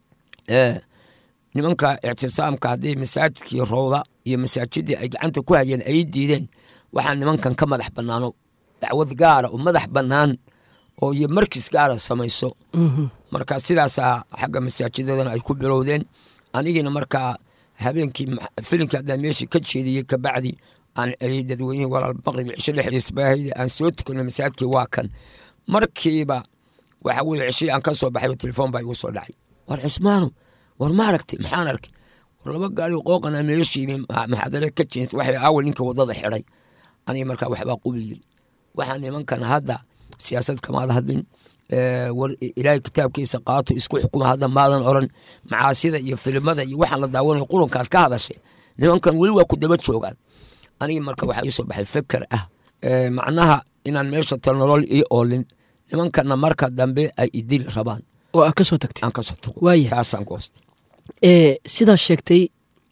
nimanka ictisaamka haddii masaajidkii rowda iyo masaajidii ay gacanta ku hayeen ay diideen waxaa nimankan ka madax banaano dacwad gaara oo madax banaan oo iyo markis gaara samayso marka sidaasaa xagga masaajidadana ay ku bilowdeen anigiina markaa habeenkii filinka haddaan meeshii ka jeediyey kabacdi aan celiyey dadweynihii walaal maqrib cisho dhexdiis baahayda aan soo tukanay masaajidkii waa kan markiiba waxa weye cishii aan ka soo baxay telefoon baa igu soo dhacay war cismaano war ma aragtay maxaan arkay war laba gaari qooqana meeshii maxaadare ka jeens waxay aawal ninka wadada xidhay aniga markaa waxbaa qubi yiri waxaan nimankan hadda siyaasad kamaada hadlin war ilaahay kitaabkiisa qaato isku xukuma hadda maadan oran macaasida iyo filimada iyo waxaan la daawanayo qurunkaad ka hadashay nimankan weli waa ku daba joogaan aniga marka waxaa ii soo baxay feker ah macnaha inaan meesha talnolol ii oolin nimankanna marka dambe ay idili rabaan oo aan ka soo tagtay aan ka soo tago waaya taasaan goostay sidaa sheegtay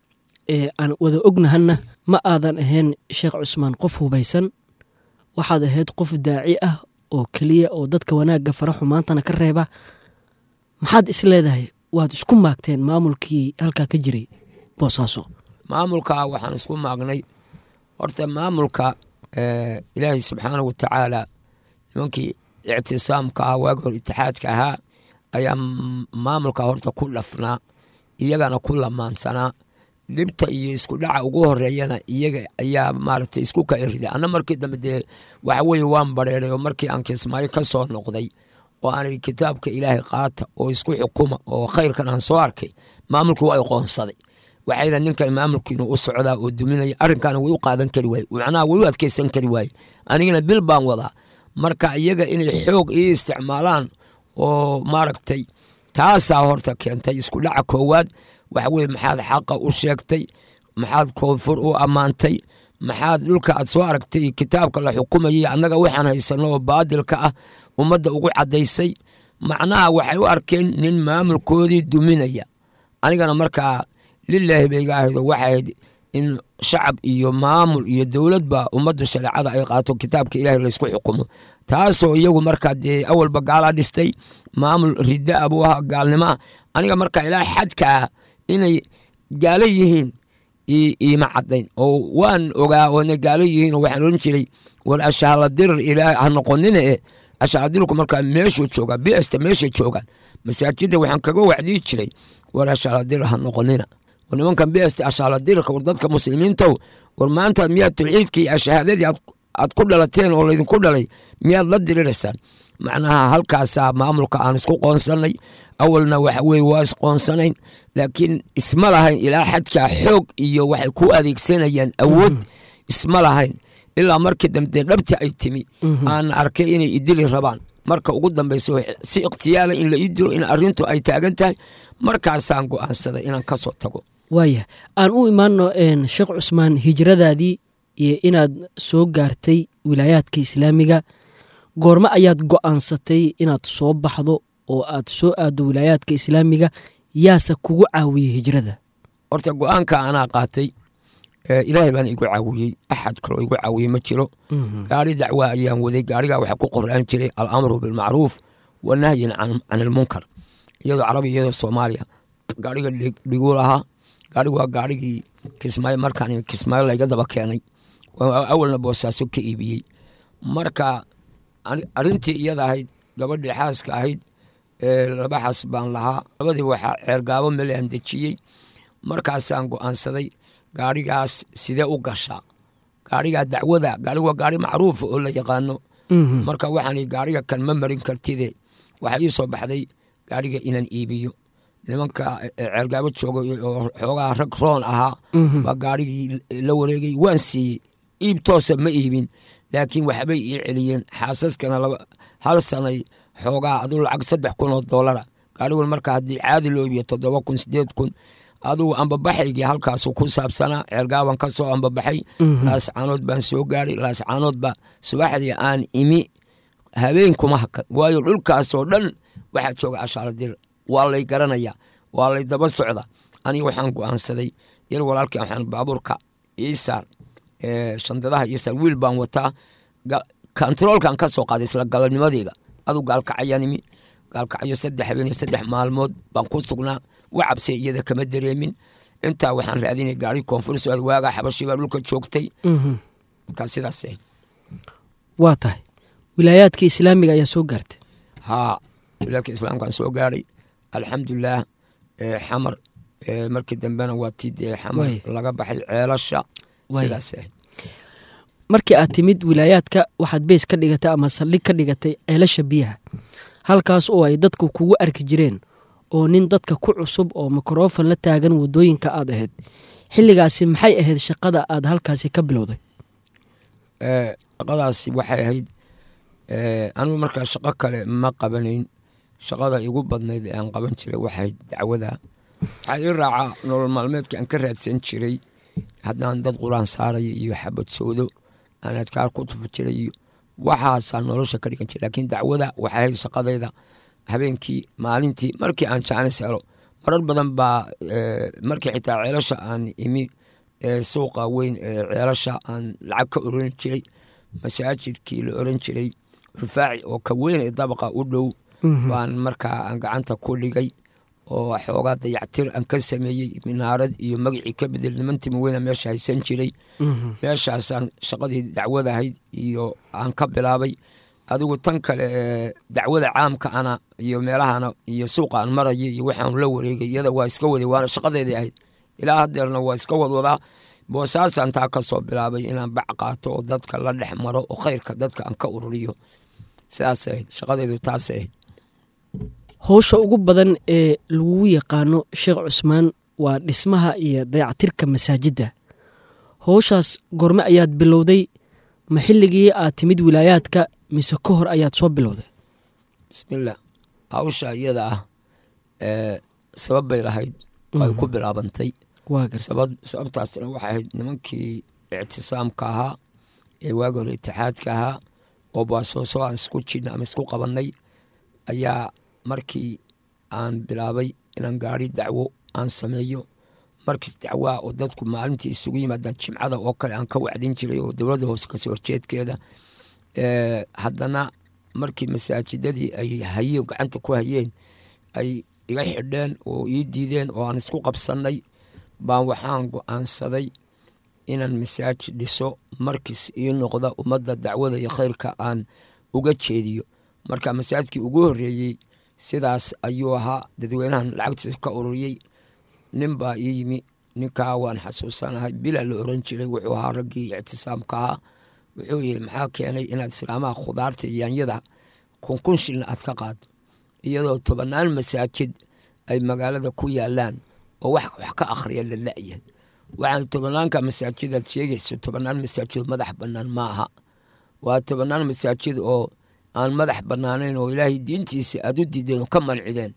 aan wada ognahanna ma aadan ahayn sheekh cusmaan qof hubaysan waxaad ahayd qof daaci ah oo keliya oo dadka wanaagga fara xumaantana ka reeba maxaad is leedahay waad isku maagteen maamulkii halkaa ka jiray boosaaso maamulka waxaan isku maagnay horta maamulka ilaahay subxaana watacaala nimankii ictisaamka ah waagi hor itixaadka ahaa ayaa maamulka horta ku dhafnaa iyagana ku lamaansanaa dhibta iyo isku dhaca ugu horeeyana iyaga ayaa maaragtay isku ka eriday anna markii dambe dee waxa weeye waan bareeray oo markii aan kismaayo ka soo noqday oo aan idhi kitaabka ilaahay qaata oo isku xukuma oo khayrkan aan soo arkay maamulku waa aqoonsaday waxayna ninkan maamulkiinu u socdaa oo duminaya arrinkaana way u qaadan kari waaye macnaha way u adkeysan kari waaye anigana bil baan wadaa marka iyaga inay xoog ii isticmaalaan oo maaragtay taasaa horta keentay isku dhaca koowaad waxa weye maxaad xaqa u sheegtay maxaad koonfur u ammaantay maxaad dhulka aad soo aragtay kitaabka la xukumayay annaga waxaan haysano oo baadilka ah ummadda ugu caddaysay macnaha waxay u arkeen nin maamulkoodii duminaya anigana markaa lilaahi bayga ahaydo waxayd in shacab iyo maamul iyo dowladba ummaddu shareecada ay qaato kitaabka ilaahay laysku xukumo taasoo iyagu markaa dee awalba gaalaa dhistay maamul ridda abuu ahaa gaalnimaa aniga markaa ilaa xadkaa inay gaalo yihiin iima caddayn oo waan ogaa oona gaalo yihiin oo waxaan oran jiray war ashahaladirir ilaahay ha noqonina e ashaaladirku markaa meeshuu joogaa biasta meeshay joogaan masaajidda waxaan kaga wacdii jiray war ashaaladir ha noqonina war nimankan biasta ashaaladirka war dadka muslimiintow war maanta miyaad tawxiidkii iyo shahaadadii aad ku dhalateen oo laydinku dhalay miyaad la diriraysaan macnaha halkaasaa maamulka aan isku qoonsannay awalna waxa weye waa isqoonsanayn laakiin isma lahayn ilaa xadkaa xoog iyo waxay ku adeegsanayaan awood isma lahayn ilaa markii dambe dhabti ay timi aan arkay inay idili rabaan marka ugu dambayso si ikhtiyaala in la ii dilo in arrintu ay taagan tahay markaasaan go'aansaday inaan ka soo tago waaya aan u imaanno sheekh cusmaan hijradaadii iyo inaad soo gaartay wilaayaadka islaamiga goormo ayaad go'aansatay inaad soo baxdo oo aad soo aaddo wilaayaadka islaamiga yaase kugu caawiyey hijrada horta go'aanka anaa qaatay ilaahay baan igu caawiyey axad kaloo igu caawiyey ma jiro gaari dacwa ayaan waday gaarigaa waxaa ku qoraan jiray alamru bilmacruuf wanahyin can ilmunkar iyadoo carabi iyadoo soomaaliya gaariga dhiguu lahaa gaarigu waa gaarigii kismaayo markaan kismaayo layga daba keenay awalna boosaaso ka iibiyey marka arrintii iyada ahayd gabadhii xaaska ahayd laba xas baan lahaa labadii waxaa ceergaabo meelaan dejiyey markaasaan go'aansaday gaarigaas sidee u gashaa gaarigaa dacwada gaarigu waa gaari macruufa oo la yaqaano marka waxaan gaariga kan ma marin kartide waxaa ii soo baxday gaariga inaan iibiyo nimanka ceergaabo jooga oo xoogaa rag roon ahaa baa gaarigii la wareegay waan siiyey iib toosa ma iibin laakiin waxbay ii celiyeen xaasaskana hal sanay xoogaa aduu lacag saddex kun oo doolara gaariguna marka haddii caadi loo iibiyo toddoba kun sideed kun adugu ambabaxaygii halkaasu ku saabsanaa ceergaaban ka soo ambabaxay laascaanood baan soo gaaray laascaanood baa subaxdii aan imi habeenkuma hakan waayo dhulkaasoo dhan waxaa jooga ashaaladir waa lay garanaya waa lay daba socda aniga waxaan go'aansaday yar walaalkii waxaan baabuurka iisaar shandadaha iisaar wiil baan wataa kontaroolkan ka soo qaaday isla galanimadeyga adu gaalkacayaan imi gaalkacyo saddex habeen iyo saddex maalmood baan ku sugnaa wacabse iyada kama dareemin intaa waxaan raadinay gaari koonfur socod waagaa xabashii baa dhulka joogtay markaa sidaas ahayd waa tahay wilaayaadka islaamiga ayaa soo gaartay haa wilaayaadka islaamkaan soo gaaray alxamdulilaah xamar markii dambena waa tii dee xamar laga baxay ceelasha sidaas ahayd markii aad timid wilaayaadka waxaad beys ka dhigatay ama saldhig ka dhigatay ceelasha biyaha halkaas oo ay dadku kugu arki jireen oo nin dadka ku cusub oo mikrofon la taagan wadooyinka aad ahayd xilligaasi maxay ahayd shaqada aad halkaasi ka bilowday shaqadaasi waxay ahayd anigu markaa shaqo kale ma qabanayn shaqada igu badnayd ee aan qaban jiray waxayd dacwada waxaa ii raacaa nolol maalmeedka aan ka raadsan jiray haddaan dad quraan saaraya iyo xabad soodo aan adkaar ku tufi jiray iyo waxaasaa nolosha ka dhigan jiray laakiin dacwada waxay ahayd shaqadayda habeenkii maalintii markii aan jaanis helo marar badan baa markii xitaa ceelasha aan imi suuqa weyn ee ceelasha aan lacag ka oran jiray masaajidkii la oran jiray rufaaci oo ka weyn ee dabaqa u dhow baan markaa aan gacanta ku dhigay oo xoogaa dayactir aan ka sameeyey minaarad iyo magacii ka bedel nimantima weyna meesha haysan jiray meeshaasaan shaqadii dacwada ahayd iyo aan ka bilaabay adigu tan kale dacwada caamka ana iyo meelahana iyo suuqa aan maraya iyo waxaan la wareegay iyada waa iska waday waana shaqadeedii ahayd ilaa hadeerna waa iska wadwadaa boosaasaan taa ka soo bilaabay inaan bac qaato oo dadka la dhex maro oo khayrka dadka aan ka ururiyo sidaas ahayd shaqadeedu taas ahayd howsha ugu badan ee lagu yaqaano sheekh cusmaan waa dhismaha iyo dayactirka masaajidda howshaas goorme ayaad bilowday ma xilligii aad timid wilaayaadka mise ka hor ayaad soo bilowday bismillaah hawsha iyada ah sabab bay lahayd ay ku bilaabantay sababtaasna waxay ahayd nimankii ictisaamka ahaa ee waagi hore itixaadka ahaa oo baasooso aan isku jirna ama isku qabanay ayaa markii aan bilaabay inaan gaari dacwo aan sameeyo markii dacwaa oo dadku maalintii isugu yimaadaan jimcada oo kale aan ka wacdin jiray oo dowladda hoose kasoo horjeedkeeda haddana markii masaajidadii ay haye gacanta ku hayeen ay iga xidheen oo ii diideen oo aan isku qabsanay baan waxaan go-aansaday inaan masaajid dhiso markiis ii noqda ummadda dacwada iyo khayrka aan uga jeediyo marka masaajidkii ugu horreeyey sidaas ayuu ahaa dadweynahan lacagtiisa ka ururiyey nin baa ii yimi ninkaa waan xasuusanahay bila la oran jiray wuxuu ahaa raggii ictisaamka ahaa wuxuu yidhi maxaa keenay inaad islaamaha khudaarta iyo yaanyada kunkun shilna aad ka qaado iyadoo tobannaan masaajid ay magaalada ku yaalaan oo wax wax ka akhriya la la'yahay waxaan tobanaanka masaajidaad sheegayso tobannaan masaajid madax bannaan ma aha waa tobannaan masaajid oo aan madax bannaanayn oo ilaahay diintiisa aad u diideen oo ka mancideen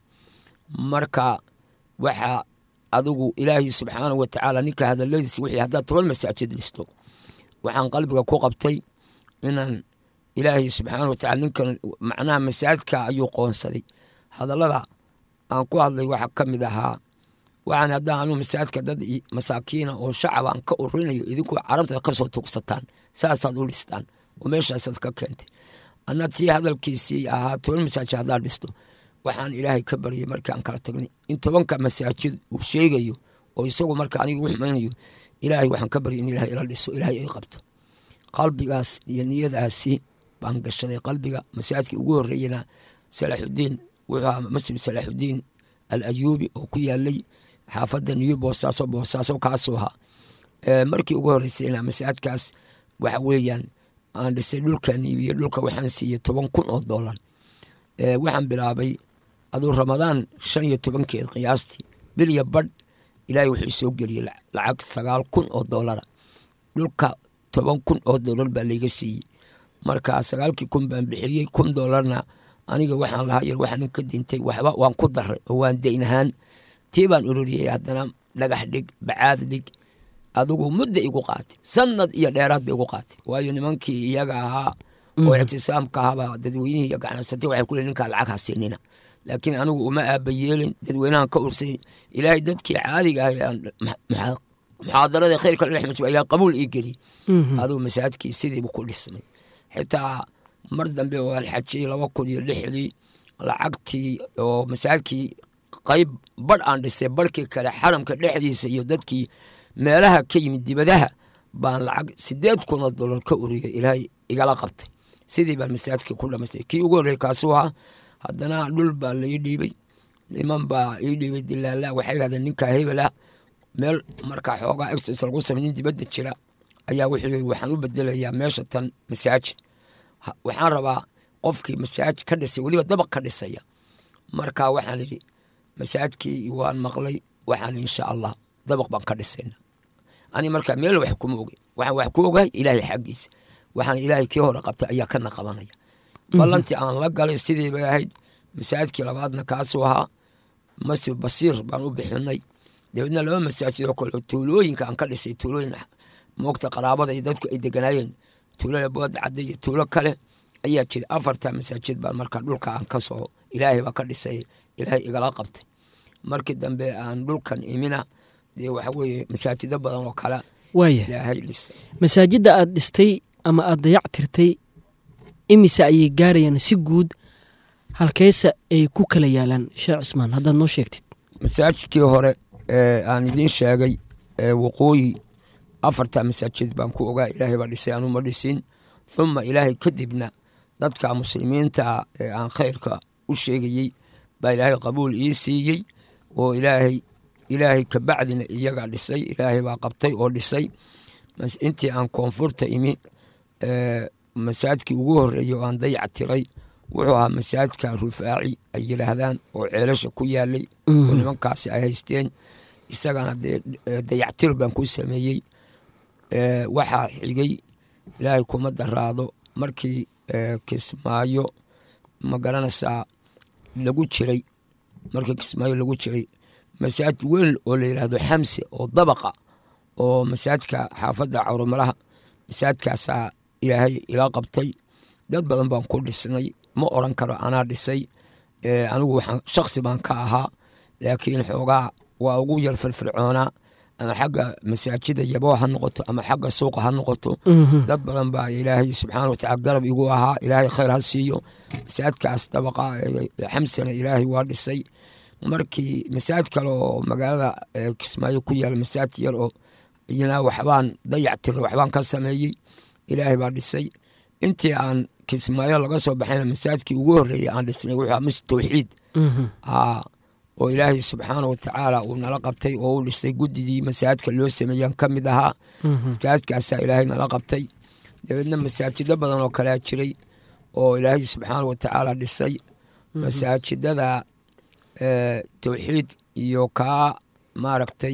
marka waxaa adigu ilaahay subxaanahu watacaala ninka hadaladiisa wixii haddaad toban masaajid dhisto waxaan qalbiga ku qabtay inaan ilaahay subxaanahu watacala ninkan macnaha masaajidka ayuu qoonsaday hadallada aan ku hadlay waxaa ka mid ahaa waxaan haddaan anuu masaajidka dad masaakiina oo shacabaan ka ururinayo idinku carabta ka soo tugsataan saasaad u dhistaan oo meeshaasaad ka keentay anna tii hadalkiisii ahaa toban masaajid haddaad dhisto waxaan ilaahay ka baryay markii aan kala tagnay in tobanka masaajid uu sheegayo oo isagu marka aniga u xumaynayo ilaahay waxaan ka baryay in ilaahay ila dhiso ilaahay ay qabto qalbigaas iyo niyadaasi baan gashaday qalbiga masaajidkii ugu horreeyana salaaxudiin wuxuu ahaa masjid salaaxudiin al ayuubi oo ku yaalay xaafadda niyu boosaaso boosaaso kaasoo ahaa markii ugu horreysayna masaajidkaas waxa weeyaan aan dhisay dhulkan iyo dhulka waxaan siiyey toban kun oo doolar waxaan bilaabay aduu ramadaan shan iyo tobankeed qiyaastii bil iyo badh ilaahay wuxuu isoo geliyey lacag sagaal kun oo doolara dhulka toban kun oo doolar baa layga siiyey marka sagaalkii kun baan bixiyey kun doolarna aniga waxaan lahaa yar waxaan ka dintay waxba waan ku daray oo waan dayn ahaan tii baan ururiyey haddana dhagax dhig bacaad dhig adigu muddo igu qaatay sanad iyo dheeraad bay igu qaatay waayo nimankii iyaga ahaa oo ictisaamka ahaaba dadweynihii iyo ganacsatay waxay ku leeyihin ninkaa lacag hasinina laakiin anigu uma aaba yeelin dadweynahan ka ursay ilaahay dadkii caadiga ah muxaadarada khayrka la dhexmay ilaahay qabuul ii geliyey adigu masaajidkii sidiibu ku dhismay xitaa mar dambe waan xajiyey laba kun iyo lixdii lacagtii oo masaajidkii qayb badh aan dhisay badhkii kale xaramka dhexdiisa iyo dadkii meelaha ka yimid dibadaha baan lacag sideed kun oo dollar ka uriyey ilaahay igala qabtay sidii baan masaajidkii ku dhamaystay kii ugu horreeyey kaasuu ahaa haddana dhul baa lai dhiibay niman baa ii dhiibay dilaala waxay yidhahdeen ninkaa hebela meel markaa xoogaa exercise lagu samay nin dibadda jira ayaa wuxuu yidhi waxaan u bedelayaa meesha tan masaajid waxaan rabaa qofkii masaajid ka dhisay weliba dabaq ka dhisaya marka waxaan idhi masaajidkii waan maqlay waxaan insha allah dabaq baan ka dhisayna ani markaa meel wax kuma ogey waxaan wax ku ogahay ilaahay xaggiisa waxaan ilaahay kii hore qabtay ayaa kana qabanaya ballantii aan la galay sidii bay ahayd masaajidkii labaadna kaasuu ahaa masjid basiir baan u bixinay dabeedna laba masaajid oo kale tuulooyinka aan ka dhisay tuulooyin moogta qaraabada iyo dadku ay deganaayeen tuulada bood cadde iyo tuulo kale ayaa jira afarta masaajid baan markaa dhulka aan ka soo ilaahay baa ka dhisay ilaahay igala qabtay markii dambe aan dhulkan imina dee waxa weeye masaajido badan oo kale ilaahay dhisay masaajidda aad dhistay ama aad dayac tirtay imise ayay gaarayaan si guud halkeesa ay ku kala yaalaan sheekh cismaan haddaad noo sheegtid masaajidkii hore ee aan idiin sheegay ee waqooyi afarta masaajid baan ku ogaa ilaahay baa dhisay anuma dhisin uma ilaahay kadibna dadka muslimiinta ee aan khayrka u sheegayey baa ilaahay qabuul ii siiyey oo ilaahay ilaahay ka bacdina iyagaa dhisay ilaahay baa qabtay oo dhisay intii aan koonfurta imi masaajidkii ugu horreeyey oo aan dayac tiray wuxuu ahaa masaajidka rufaaci ay yidhaahdaan oo ceelasha ku yaalay oo nimankaasi ay haysteen isagana dee dayactir baan ku sameeyey waxaa xigay ilaahay kuma daraado markii kismaayo ma garanaysaa lagu jiray markii kismaayo lagu jiray masaajid weyn oo la yidhaahdo xamse oo dabaqa oo masaajidka xaafadda cawromalaha masaajidkaasaa ilaahay ila qabtay. dad badan baan ku dhisnay, ma oran karo anaa dhisay, anigu waxaan shaksi baan ka ahaa, laakiin xoogaa waa ugu yar firfircoonaa, ama xagga masaajida yabo ha noqoto ama xagga suuqa ha noqoto. dad badan baa ilaahay subxaana watacaala garab igu ahaa, ilaahay khayr ha siiyo. masaajidkaas dabaqa xamsana ilaahay waa dhisay. markii masaajid kale oo magaalada Kismaayo ku yaala masaajid yar oo iyana waxbaan dayac tiray, waxbaan ka sameeyey, ilaahay baa dhisay. intii aan Kismaayo laga soo baxayna masaajidkii ugu horreeyey aan dhisnay wuxuu ahaa masjid tawxiid oo ilaahay subxaana watacaala uu nala qabtay oo uu dhisay. guddidii masaajidka loo sameeyaan ka mid ahaa. masaajidkaasaa ilaahay nala qabtay. dabeedna masaajido badan oo kalea jiray oo ilaahay subxaana watacaala dhisay. masaajidada tawxiid iyo kaa maaragtay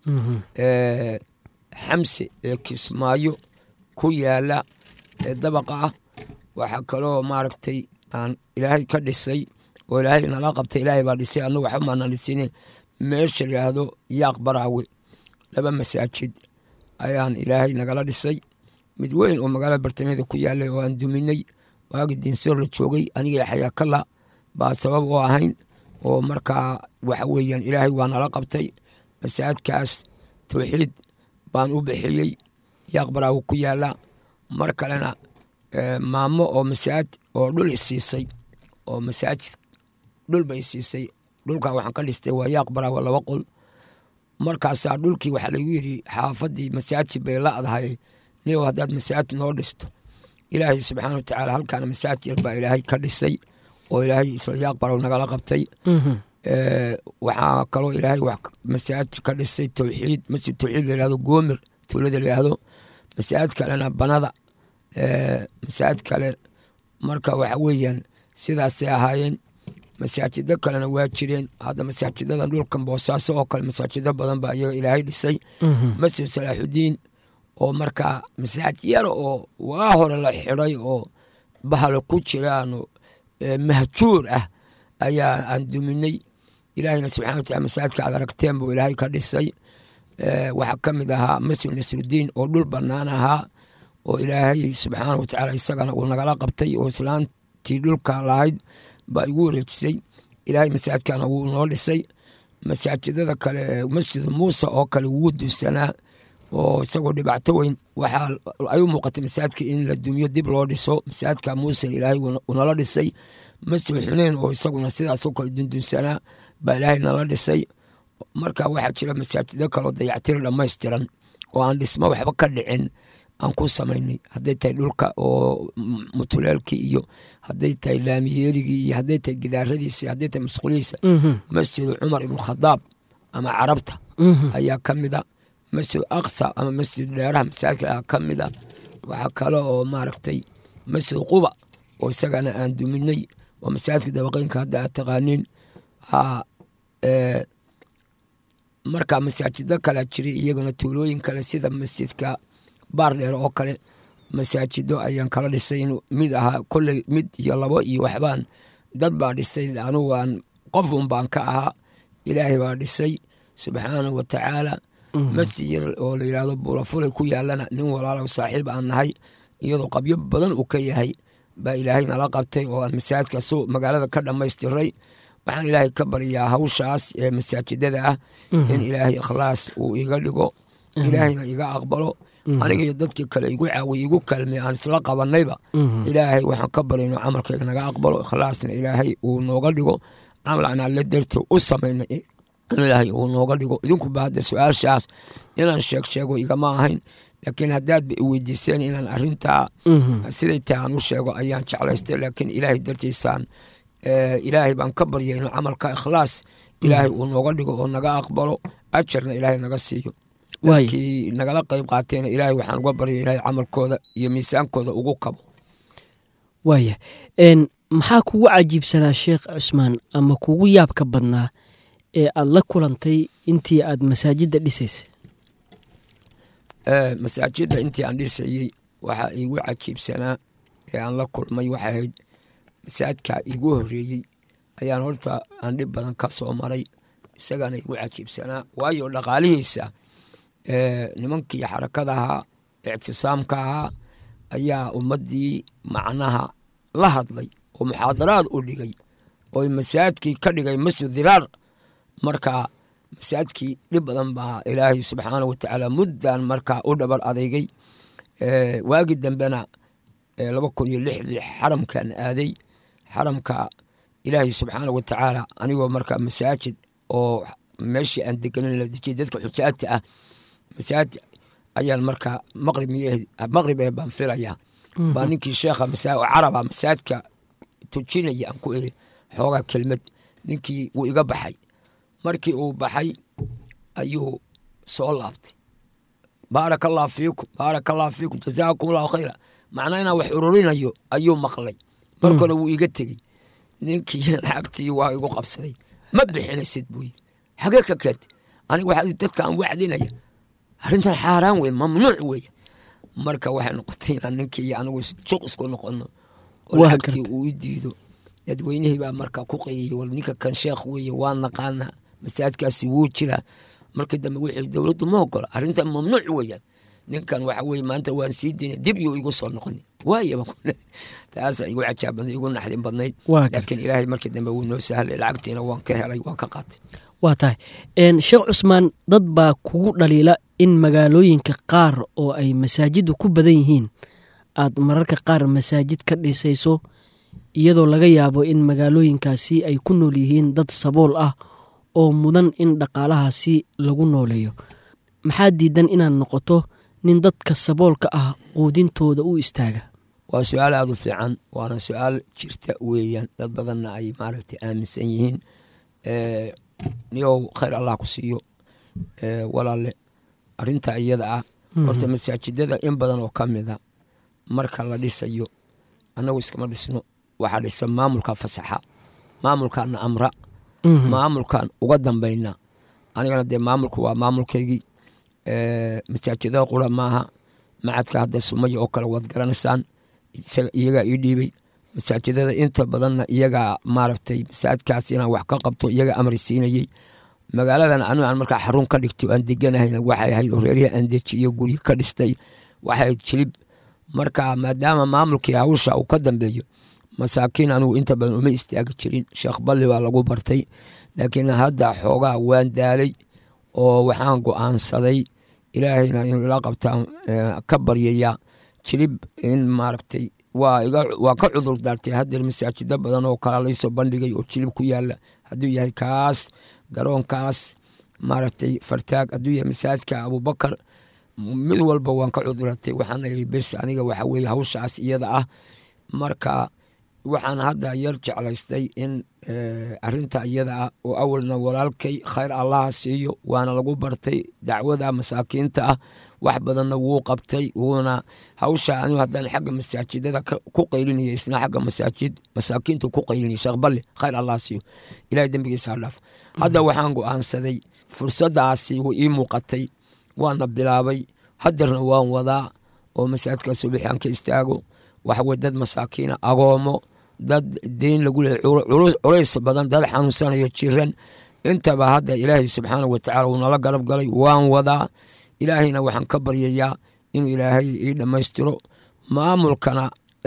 xamse ee Kismaayo ku yaala ee dabaqa ah, waxaa kaloo maaragtay aan ilaahay ka dhisay oo ilaahay nala qabtay. ilaahay baa dhisay, annagu waxba maana dhisine. meesha layidhaahdo yaaq baraawe laba masaajid ayaan ilaahay nagala dhisay. mid weyn oo magaalada bartamaheeda ku yaalay oo aan duminay waagii diinsoor la joogay, aniga xayaakala baa sabab u ahayn. oo markaa waxa weeyaan ilaahay waa nala qabtay. masaajidkaas tawxiid baan u bixiyey, yaaq baraawe ku yaala. mar kalena maamo oo masaajid oo dhul isiisay, oo masaajid dhul bay siisay. dhulkaa waxaan ka dhistay waa yaaq baraawe laba qol. markaasaa dhulkii waxaa lagu yidhi xaafaddii masaajid bay la'dahay, niyow haddaad masaajid noo dhisto. ilaahay subxaana watacaala halkaana masaajid yar baa ilaahay ka dhisay oo ilaahay isla yaaq baraawe nagala qabtay. waxaa kaloo ilaahay wax masaajid ka dhisay tawxiid, masjid tawxiid la yihahdo goomir tuulada la yihahdo. masaajid kalena banada masaajid kale. marka waxa weeyaan sidaasay ahaayeen. masaajido kalena waa jireen. hadda masaajidada dhulkan Boosaaso oo kale masaajido badan baa iyaga ilaahay dhisay. masjid Salaaxudiin oo markaa masaajid yar oo waa hore la xidhay oo bahalo ku jiraan mahjuur ah ayaa aan duminay. ilaahayna subxaana watacaala masaajidka aad aragteen buu ilaahay ka dhisay. waxaa ka mid ahaa masjid Nasrudiin oo dhul bannaan ahaa oo ilaahay subxaana watacaala isagana uu nagala qabtay, oo islaantii dhulka lahayd baa igu wareejisay. ilaahay masaajidkana wuu noo dhisay. masaajidada kale masjid Muuse oo kale wuu dusanaa oo isagoo dhibaato weyn waxaa ay u muuqatay masaajidka in la dumiyo dib loo dhiso. masaajidka Muuse ilaahay uu nala dhisay. masjid Xuneyn oo isaguna sidaas oo kale dundunsanaa baa ilaahay nala dhisay. marka waxaa jira masaajido kaloo dayactir dhammaystiran oo aan dhismo waxba ka dhicin aan ku samaynay, hadday tahay dhulka oo mutuleelkii iyo hadday tahay laamiyeerigii iyo hadday tahay gidaaradiisa iyo hadday tahay masquulihiisa. masjidu cumar ibn khadaab ama carabta ayaa ka mida. masjid aqsa ama masjid dheeraha masaajidka ka mida. waxaa kale oo maaragtay masjid quba oo isagana aan duminay, waa masaajidka dabaqeynka hadda aad taqaaniin. markaa masaajido kala jiray iyagana tuulooyin kale sida masjidka baardheer oo kale masaajido ayaan kala dhisay. mid ahaa kolley mid iyo labo iyo waxbaan dad baa dhisay, anugu aan qof un baan ka ahaa. ilaahay baa dhisay subxaanahu watacaala. masjid yar oo la yidhaahdo buulafulay ku yaalana nin walaalow saaxiib aan nahay, iyadoo qabyo badan uu ka yahay baa ilaahay nala qabtay oo aan masaajidka soo magaalada ka dhammaystiray. waxaan ilaahay ka baryaa hawshaas ee masaajidada ah in ilaahay ikhlaas uu iga dhigo, ilaahayna iga aqbalo. aniga iyo dadkii kale igu caawiy igu kalmey aan isla qabanayba ilaahay waxaan ka barya inuu camalkayga naga aqbalo, ikhlaasna ilaahay uu nooga dhigo. camal aan alle dartii u samaynay in ilaahay uu nooga dhigo. idinku ba hadda su-aashaas inaan sheeg sheego igama ahayn, laakiin haddaadba i weydiiseen inaan arintaa siday tahay aan u sheego ayaan jeclaystay. laakiin ilaahay dartiisaan ilaahay baan ka baryay inuu camalka ikhlaas ilaahay uu nooga dhigo oo naga aqbalo, ajarna ilaahay naga siiyo. dadkii nagala qayb qaateena ilaahay waxaan uga baryay ilaahay camalkooda iyo miisaankooda ugu kabo. waaya maxaa kugu cajiibsanaa sheekh cusmaan ama kugu yaabka badnaa ee aad la kulantay intii aad masaajidda dhisaysay? masaajidda intii aan dhisayey waxaa iigu cajiibsanaa ee aan la kulmay waxay ahayd masaajidka iigu horreeyey ayaan horta aan dhib badan ka soo maray, isagaana iigu cajiibsanaa waayo dhaqaalihiisa nimankii xarakada ahaa ictisaamka ahaa ayaa ummaddii macnaha la hadlay oo muxaadaraad u dhigay oo masaajidkii ka dhigay masjid diraar. marka masaajidkii dhib badan baa ilaahay subxaana watacaala muddan markaa u dhabar adeygay. waagi dambena laba kun iyo lixdii xaramkan aaday. xaramka ilaahay subxaana watacaala anigoo markaa masaajid oo meeshii aan deganin la dejiyay dadka xujaadta ah masaajid ayaan markaa maqrib maqrib ee baan filayaa baa ninkii sheekha caraba masaajidka tujinaya aan ku eri xoogaa kelmad ninkii wuu iga baxay. markii uu baxay ayuu soo laabtay. baaraka allah fiikum baaraka allah fiikum jazaakum allahu khayra. macnaa inaan wax ururinayo ayuu maqlay. markana wuu iga tegey. ninkii lacagtii waa igu qabsaday. ma bixinaysid buu yiri. xagee ka keed aniga waxaa dadka aan wacdinaya arrintan xaaraan wey mamnuuc wey. marka waxay noqotay inaan ninkii iyo anigu juq isku noqono oo lacagtii uu i diido. dadweynihii baa marka ku qayiyey war ninka kan sheekh weeye waa naqaana masaajidkaasi wuu jiraa. markii dambe wixii dowladdu ma ogola arrintan mamnuuc weeyaan. ninkan waxa weye maanta waan sii deyna dib yuu igu soo noqon waayaba taasa igu cajaabada igu naxdin badnayd. laakiin ilaahay markii dambe wuu noo sahlay lacagtiina waan ka helay waan ka qaatay. waa tahay sheekh cusmaan dad baa kugu dhaliila in magaalooyinka qaar oo ay masaajiddu ku badan yihiin aad mararka qaar masaajid ka dhisayso iyadoo laga yaabo in magaalooyinkaasi ay ku nool yihiin dad sabool ah oo mudan in dhaqaalahaasi lagu nooleeyo. maxaa diidan inaad noqoto nin dadka saboolka ah quudintooda u istaaga? waa su-aal aada u fiican waana su-aal jirta weeyaan. dad badanna ay maaragtay aaminsan yihiin. niyow khayr allah ku siiyo walaale arrinta iyada ah. horta masaajidada in badan oo ka mida marka la dhisayo annagu iskama dhisno. waxaa dhisa maamulka fasaxa maamulkaana amra maamulkan uga dambayna. anigana dee maamulku waa maamulkaygii. masaajidada qura maaha macadka hadda sumaya oo kale waad garanaysaan iyagaa ii dhiibay. masaajidada inta badanna iyagaa maaragtay masaajidkaas inaan wax ka qabto iyaga amri siinayey. magaaladan anigu aan markaa xarun ka dhigtay aan deganahayna waxay ahayd reerihii aan dejiyo guryo ka dhistay waxay ahayd jilib. marka maadaama maamulkii hawsha uu ka dambeeyo masaakiin anigu inta badan uma istaagi jirin. sheekh balli baa lagu bartay. laakiin hadda xoogaa waan daalay oo waxaan go'aansaday ilaahayna inuu ila qabtaan ka baryaya jilib in maaragtay waa ka cudur daartay haddeer masaajida badan oo kala laysoo bandhigay oo jilib ku yaala hadduu yahay kaas garoonkaas maaragtay fartaag hadduu yahay masaajidka abubakar mid walba waan ka cudurartay. waxaana yidhi bes aniga waxa weeye hawshaas iyada ah. marka waxaan hadda yar jeclaystay in arinta iyada ah oo awalna walaalkay khayr allaha siiyo waana lagu bartay dacwada masaakiinta ah wax badanna wuu qabtay wuuna hawsha anigu haddaan xagga masaajidada ku qaylinaya isna xagga masaajid masaakiintu ku qaylinaya sheekh balle khayr allaha siiyo ilaahay dembigiisa ha dhaaf. hadda waxaan go'aansaday fursadaasi wuu ii muuqatay waana bilaabay haddeerna waan wadaa oo masaajidka subaxi aan ka istaago waxa weye dad masaakiina agoomo dad deyn lagu leeyahay culays badan dad xanuunsanayo jiran intaba hadda ilaahay subxaana watacaala wuu nala garab galay waan wadaa. ilaahayna waxaan ka baryayaa inuu ilaahay ii dhammaystiro. maamulkana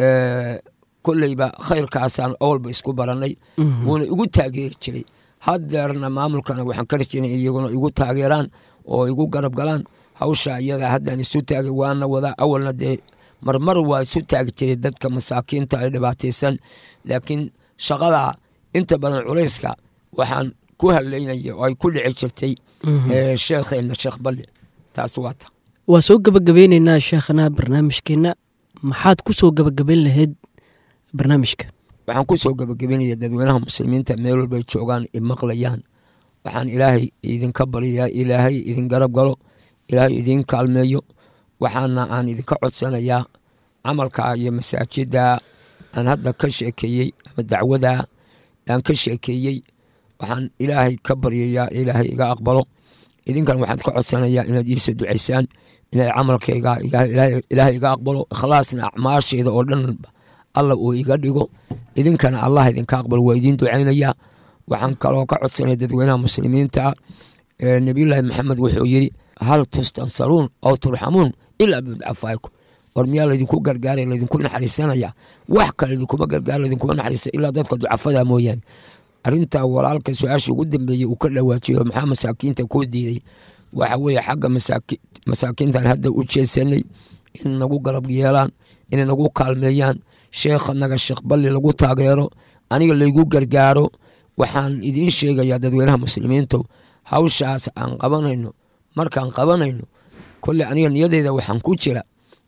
kolleyba khayrkaasaan awalba isku baranay wuuna igu taageeri jiray. haddeerna maamulkana waxaan ka rajinay iyaguna igu taageeraan oo igu garab galaan hawsha iyada haddaan isu taagay waana wadaa. awalna dee marmar waa isu taagi jiray dadka masaakiinta ay dhibaataysan laakiin shaqada inta badan culayska waxaan ku haleynaya oo ay ku dhici jirtay sheekheena sheekh balle. taas waata waa soo gabagabeyneynaa sheekhana barnaamijkeena. maxaad ku soo gabagabeyn lahayd barnaamijka? waxaan ku soo gabagabeynaya dadweynaha muslimiinta meel walbay joogaan i maqlayaan. waxaan ilaahay idinka baryayaa ilaahay idin garab galo ilaahay idin kaalmeeyo. waxaana aan idinka codsanayaa camalka iyo masaajida aan hadda ka sheekeeyey ama dacwada aan ka sheekeeyey waxaan ilaahay ka baryayaa ilaahay iga aqbalo. idinkan waxaan ka codsanayaa inaad iisoo ducaysaan inay camalkayga ilaahay iga aqbalo ikhlaasna acmaasheeda oo dhan alla uu iga dhigo. idinkana allah idinka aqbalo waa idiin ducaynayaa. waxaan kaloo ka codsanaya dadweynaha muslimiinta nabiyullaahi maxamed wuxuu yidhi hal tustansaruun oo turxamuun ilaa biducafaa'ikum war miyaa laydinku gargaaraya laydinku naxariisanaya wax kale idinkuma gargaara laydinkuma naxariisa ilaa dadka ducafada mooyaane. arrintaa walaalka su-aasha ugu dambeeyey uu ka dhawaajiyo maxaa masaakiinta kuu diiday waxa weeye xagga masaakiintan hadda u jeesanay in nagu garab yeelaan inay nagu kaalmeeyaan sheekha naga sheekh balli lagu taageero aniga laygu gargaaro. waxaan idiin sheegayaa dadweynaha muslimiintu hawshaas aan qabanayno markaan qabanayno kolle aniga niyadeeda waxaan ku jira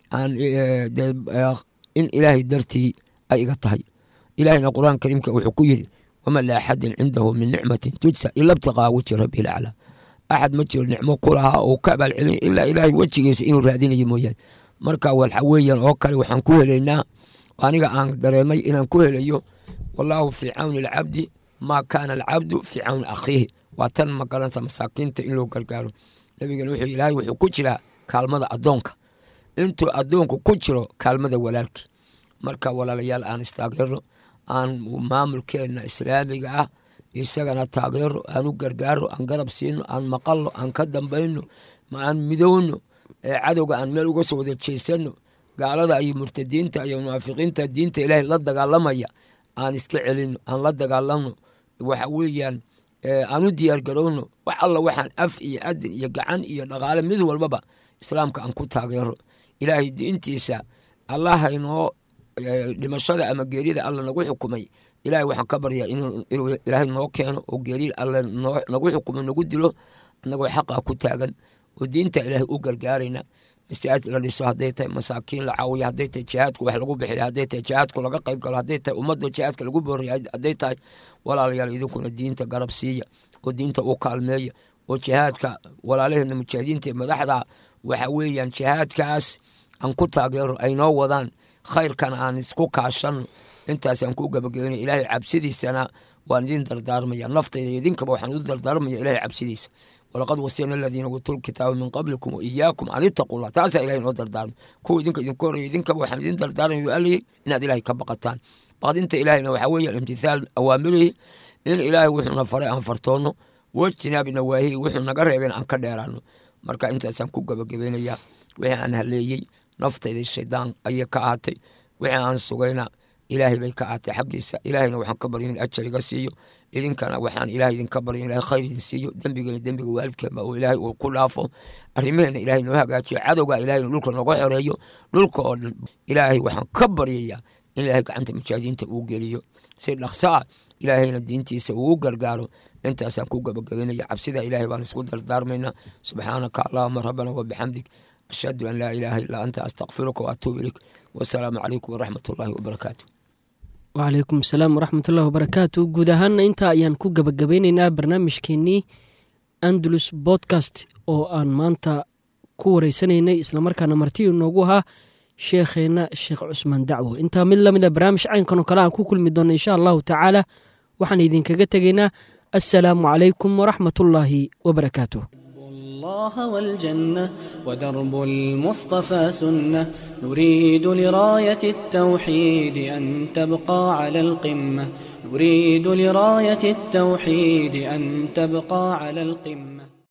in ilaahay dartii ay iga tahay. ilaahayna qur-aan kariimka wuxuu ku yidhi wama liaxadin cindahu min nicmatin tujsa ila btiqaa wajhi rabbi laclaa. axad ma jiro nicmo ku lahaa oo ka abaalcelin ilaa ilaahay wejigiisa inuu raadinayo mooyaane. marka waxa weeyaan oo kale waxaan ku helaynaa aniga aan dareemay inaan ku helayo wallaahu fii cawni alcabdi maa kaana alcabdu fii cawni akhiihi. waa tan magaranaysa masaakiinta in loo gargaaro. nabigana wuxuu ilaahay wuxuu ku jiraa kaalmada addoonka intuu addoonku ku jiro kaalmada walaalkii. marka walaalayaal aan istaageero aan maamulkeenna islaamiga ah isagana taageero aan u gargaaro aan garab siino aan maqalno aan ka dambayno ma aan midowno cadowga aan meel uga soo wada jeesano gaalada iyo murtadiinta iyo munaafiqiinta diinta ilaahay la dagaalamaya aan iska celino aan la dagaalano waxa weeyaan aan u diyaar garowno wax alla waxaan af iyo adin iyo gacan iyo dhaqaale mid walbaba islaamka aan ku taageero. ilaahay diintiisa allah inoo dhimashada ama geerida alla nagu xukumay ilaahay waxaan ka baryaa inuu ilaahay noo keeno oo geerida alla nagu xukumo nagu dilo annagoo xaqa ku taagan oo diinta ilaahay u gargaarayna. masaajid la dhiso hadday tahay masaakiin la caawiyo hadday tahay jihaadku wax lagu bixiyo hadday tahay jihaadku laga qayb galo hadday tahay ummadda jihaadka lagu booriyo hadday tahay walaalayaal idinkuna diinta garab siiya oo diinta u kaalmeeya oo jihaadka walaalaheena mujaahidiinta ee madaxda waxa weeyaan jihaadkaas aan ku taageero ay noo wadaan khayrkan aan isku kaashano intaasaan ku gabagabeynay. ilaahay cabsidiisana waan idin dardaarmaya naftayda idinkaba waxaan u dardaarmaya ilaahay cabsidiisa. walaqad wasayna aladiina uutuu lkitaaba min qablikum waiyaakum an ittaquu llah. taasaa ilahay noo dardaarmay kuwa idinka idinku horreeya idinkaba waxaan idin dardaarmay aliyey inaad ilaahay ka baqataan. baqdinta ilaahayna waxaa weeye imtithaal awaamirihi in ilaahay wuxuuna faray aan fartoonno wajtinaabi nawaahihi wuxuu naga reebeen aan ka dheeraano. marka intaasaan ku gabagabaynayaa wixii aan haleeyey naftayda shaydaan ayay ka ahatay wixii aan sugayna ilaahay bay ka ahatay xaggiisa. ilaahayna waxaan ka baryo in ajar iga siiyo idinkana waxaan ilaahay idinka baryo in ilaahay khayr idin siiyo dembigana dembiga waalidkeena oo ilaahay uu ku dhaafo arrimaheena ilaahay noo hagaajiyo cadowga ilaahay dhulka nooga xoreeyo dhulka oo dhan. ilaahay waxaan ka baryayaa in ilaahay gacanta mujaahidiinta uu geliyo si dhaqso ah ilaahayna diintiisa uu gargaaro. intaasaan ku gabagabeynaya cabsida ilaahay baan isku dardaarmaynaa. subxaanaka allahuma rabbana wabixamdik ashhadu an laa ilaaha illaa anta astaqfiruka waatuubu ilayk. wasalaamu calaykum waraxmat ullaahi wabarakaatu. wacalaykum asalaam waraxmatullahi wabarakaatu. guud ahaanna intaa ayaan ku gabagabeyneynaa barnaamijkeenii andalus bodcast oo aan maanta ku wareysanaynay islamarkaana marti inoogu ahaa sheekheenna sheekh cusmaan dacwo. intaa mid lamida barnaamij caynkan oo kale aan ku kulmi doonno insha allahu tacaala waxaan idinkaga tegaynaa assalaamu calaykum waraxmatullaahi wabarakaatu. الله والجنة ودرب المصطفى سنة نريد لراية التوحيد أن تبقى على القمة نريد لراية التوحيد أن تبقى على القمة.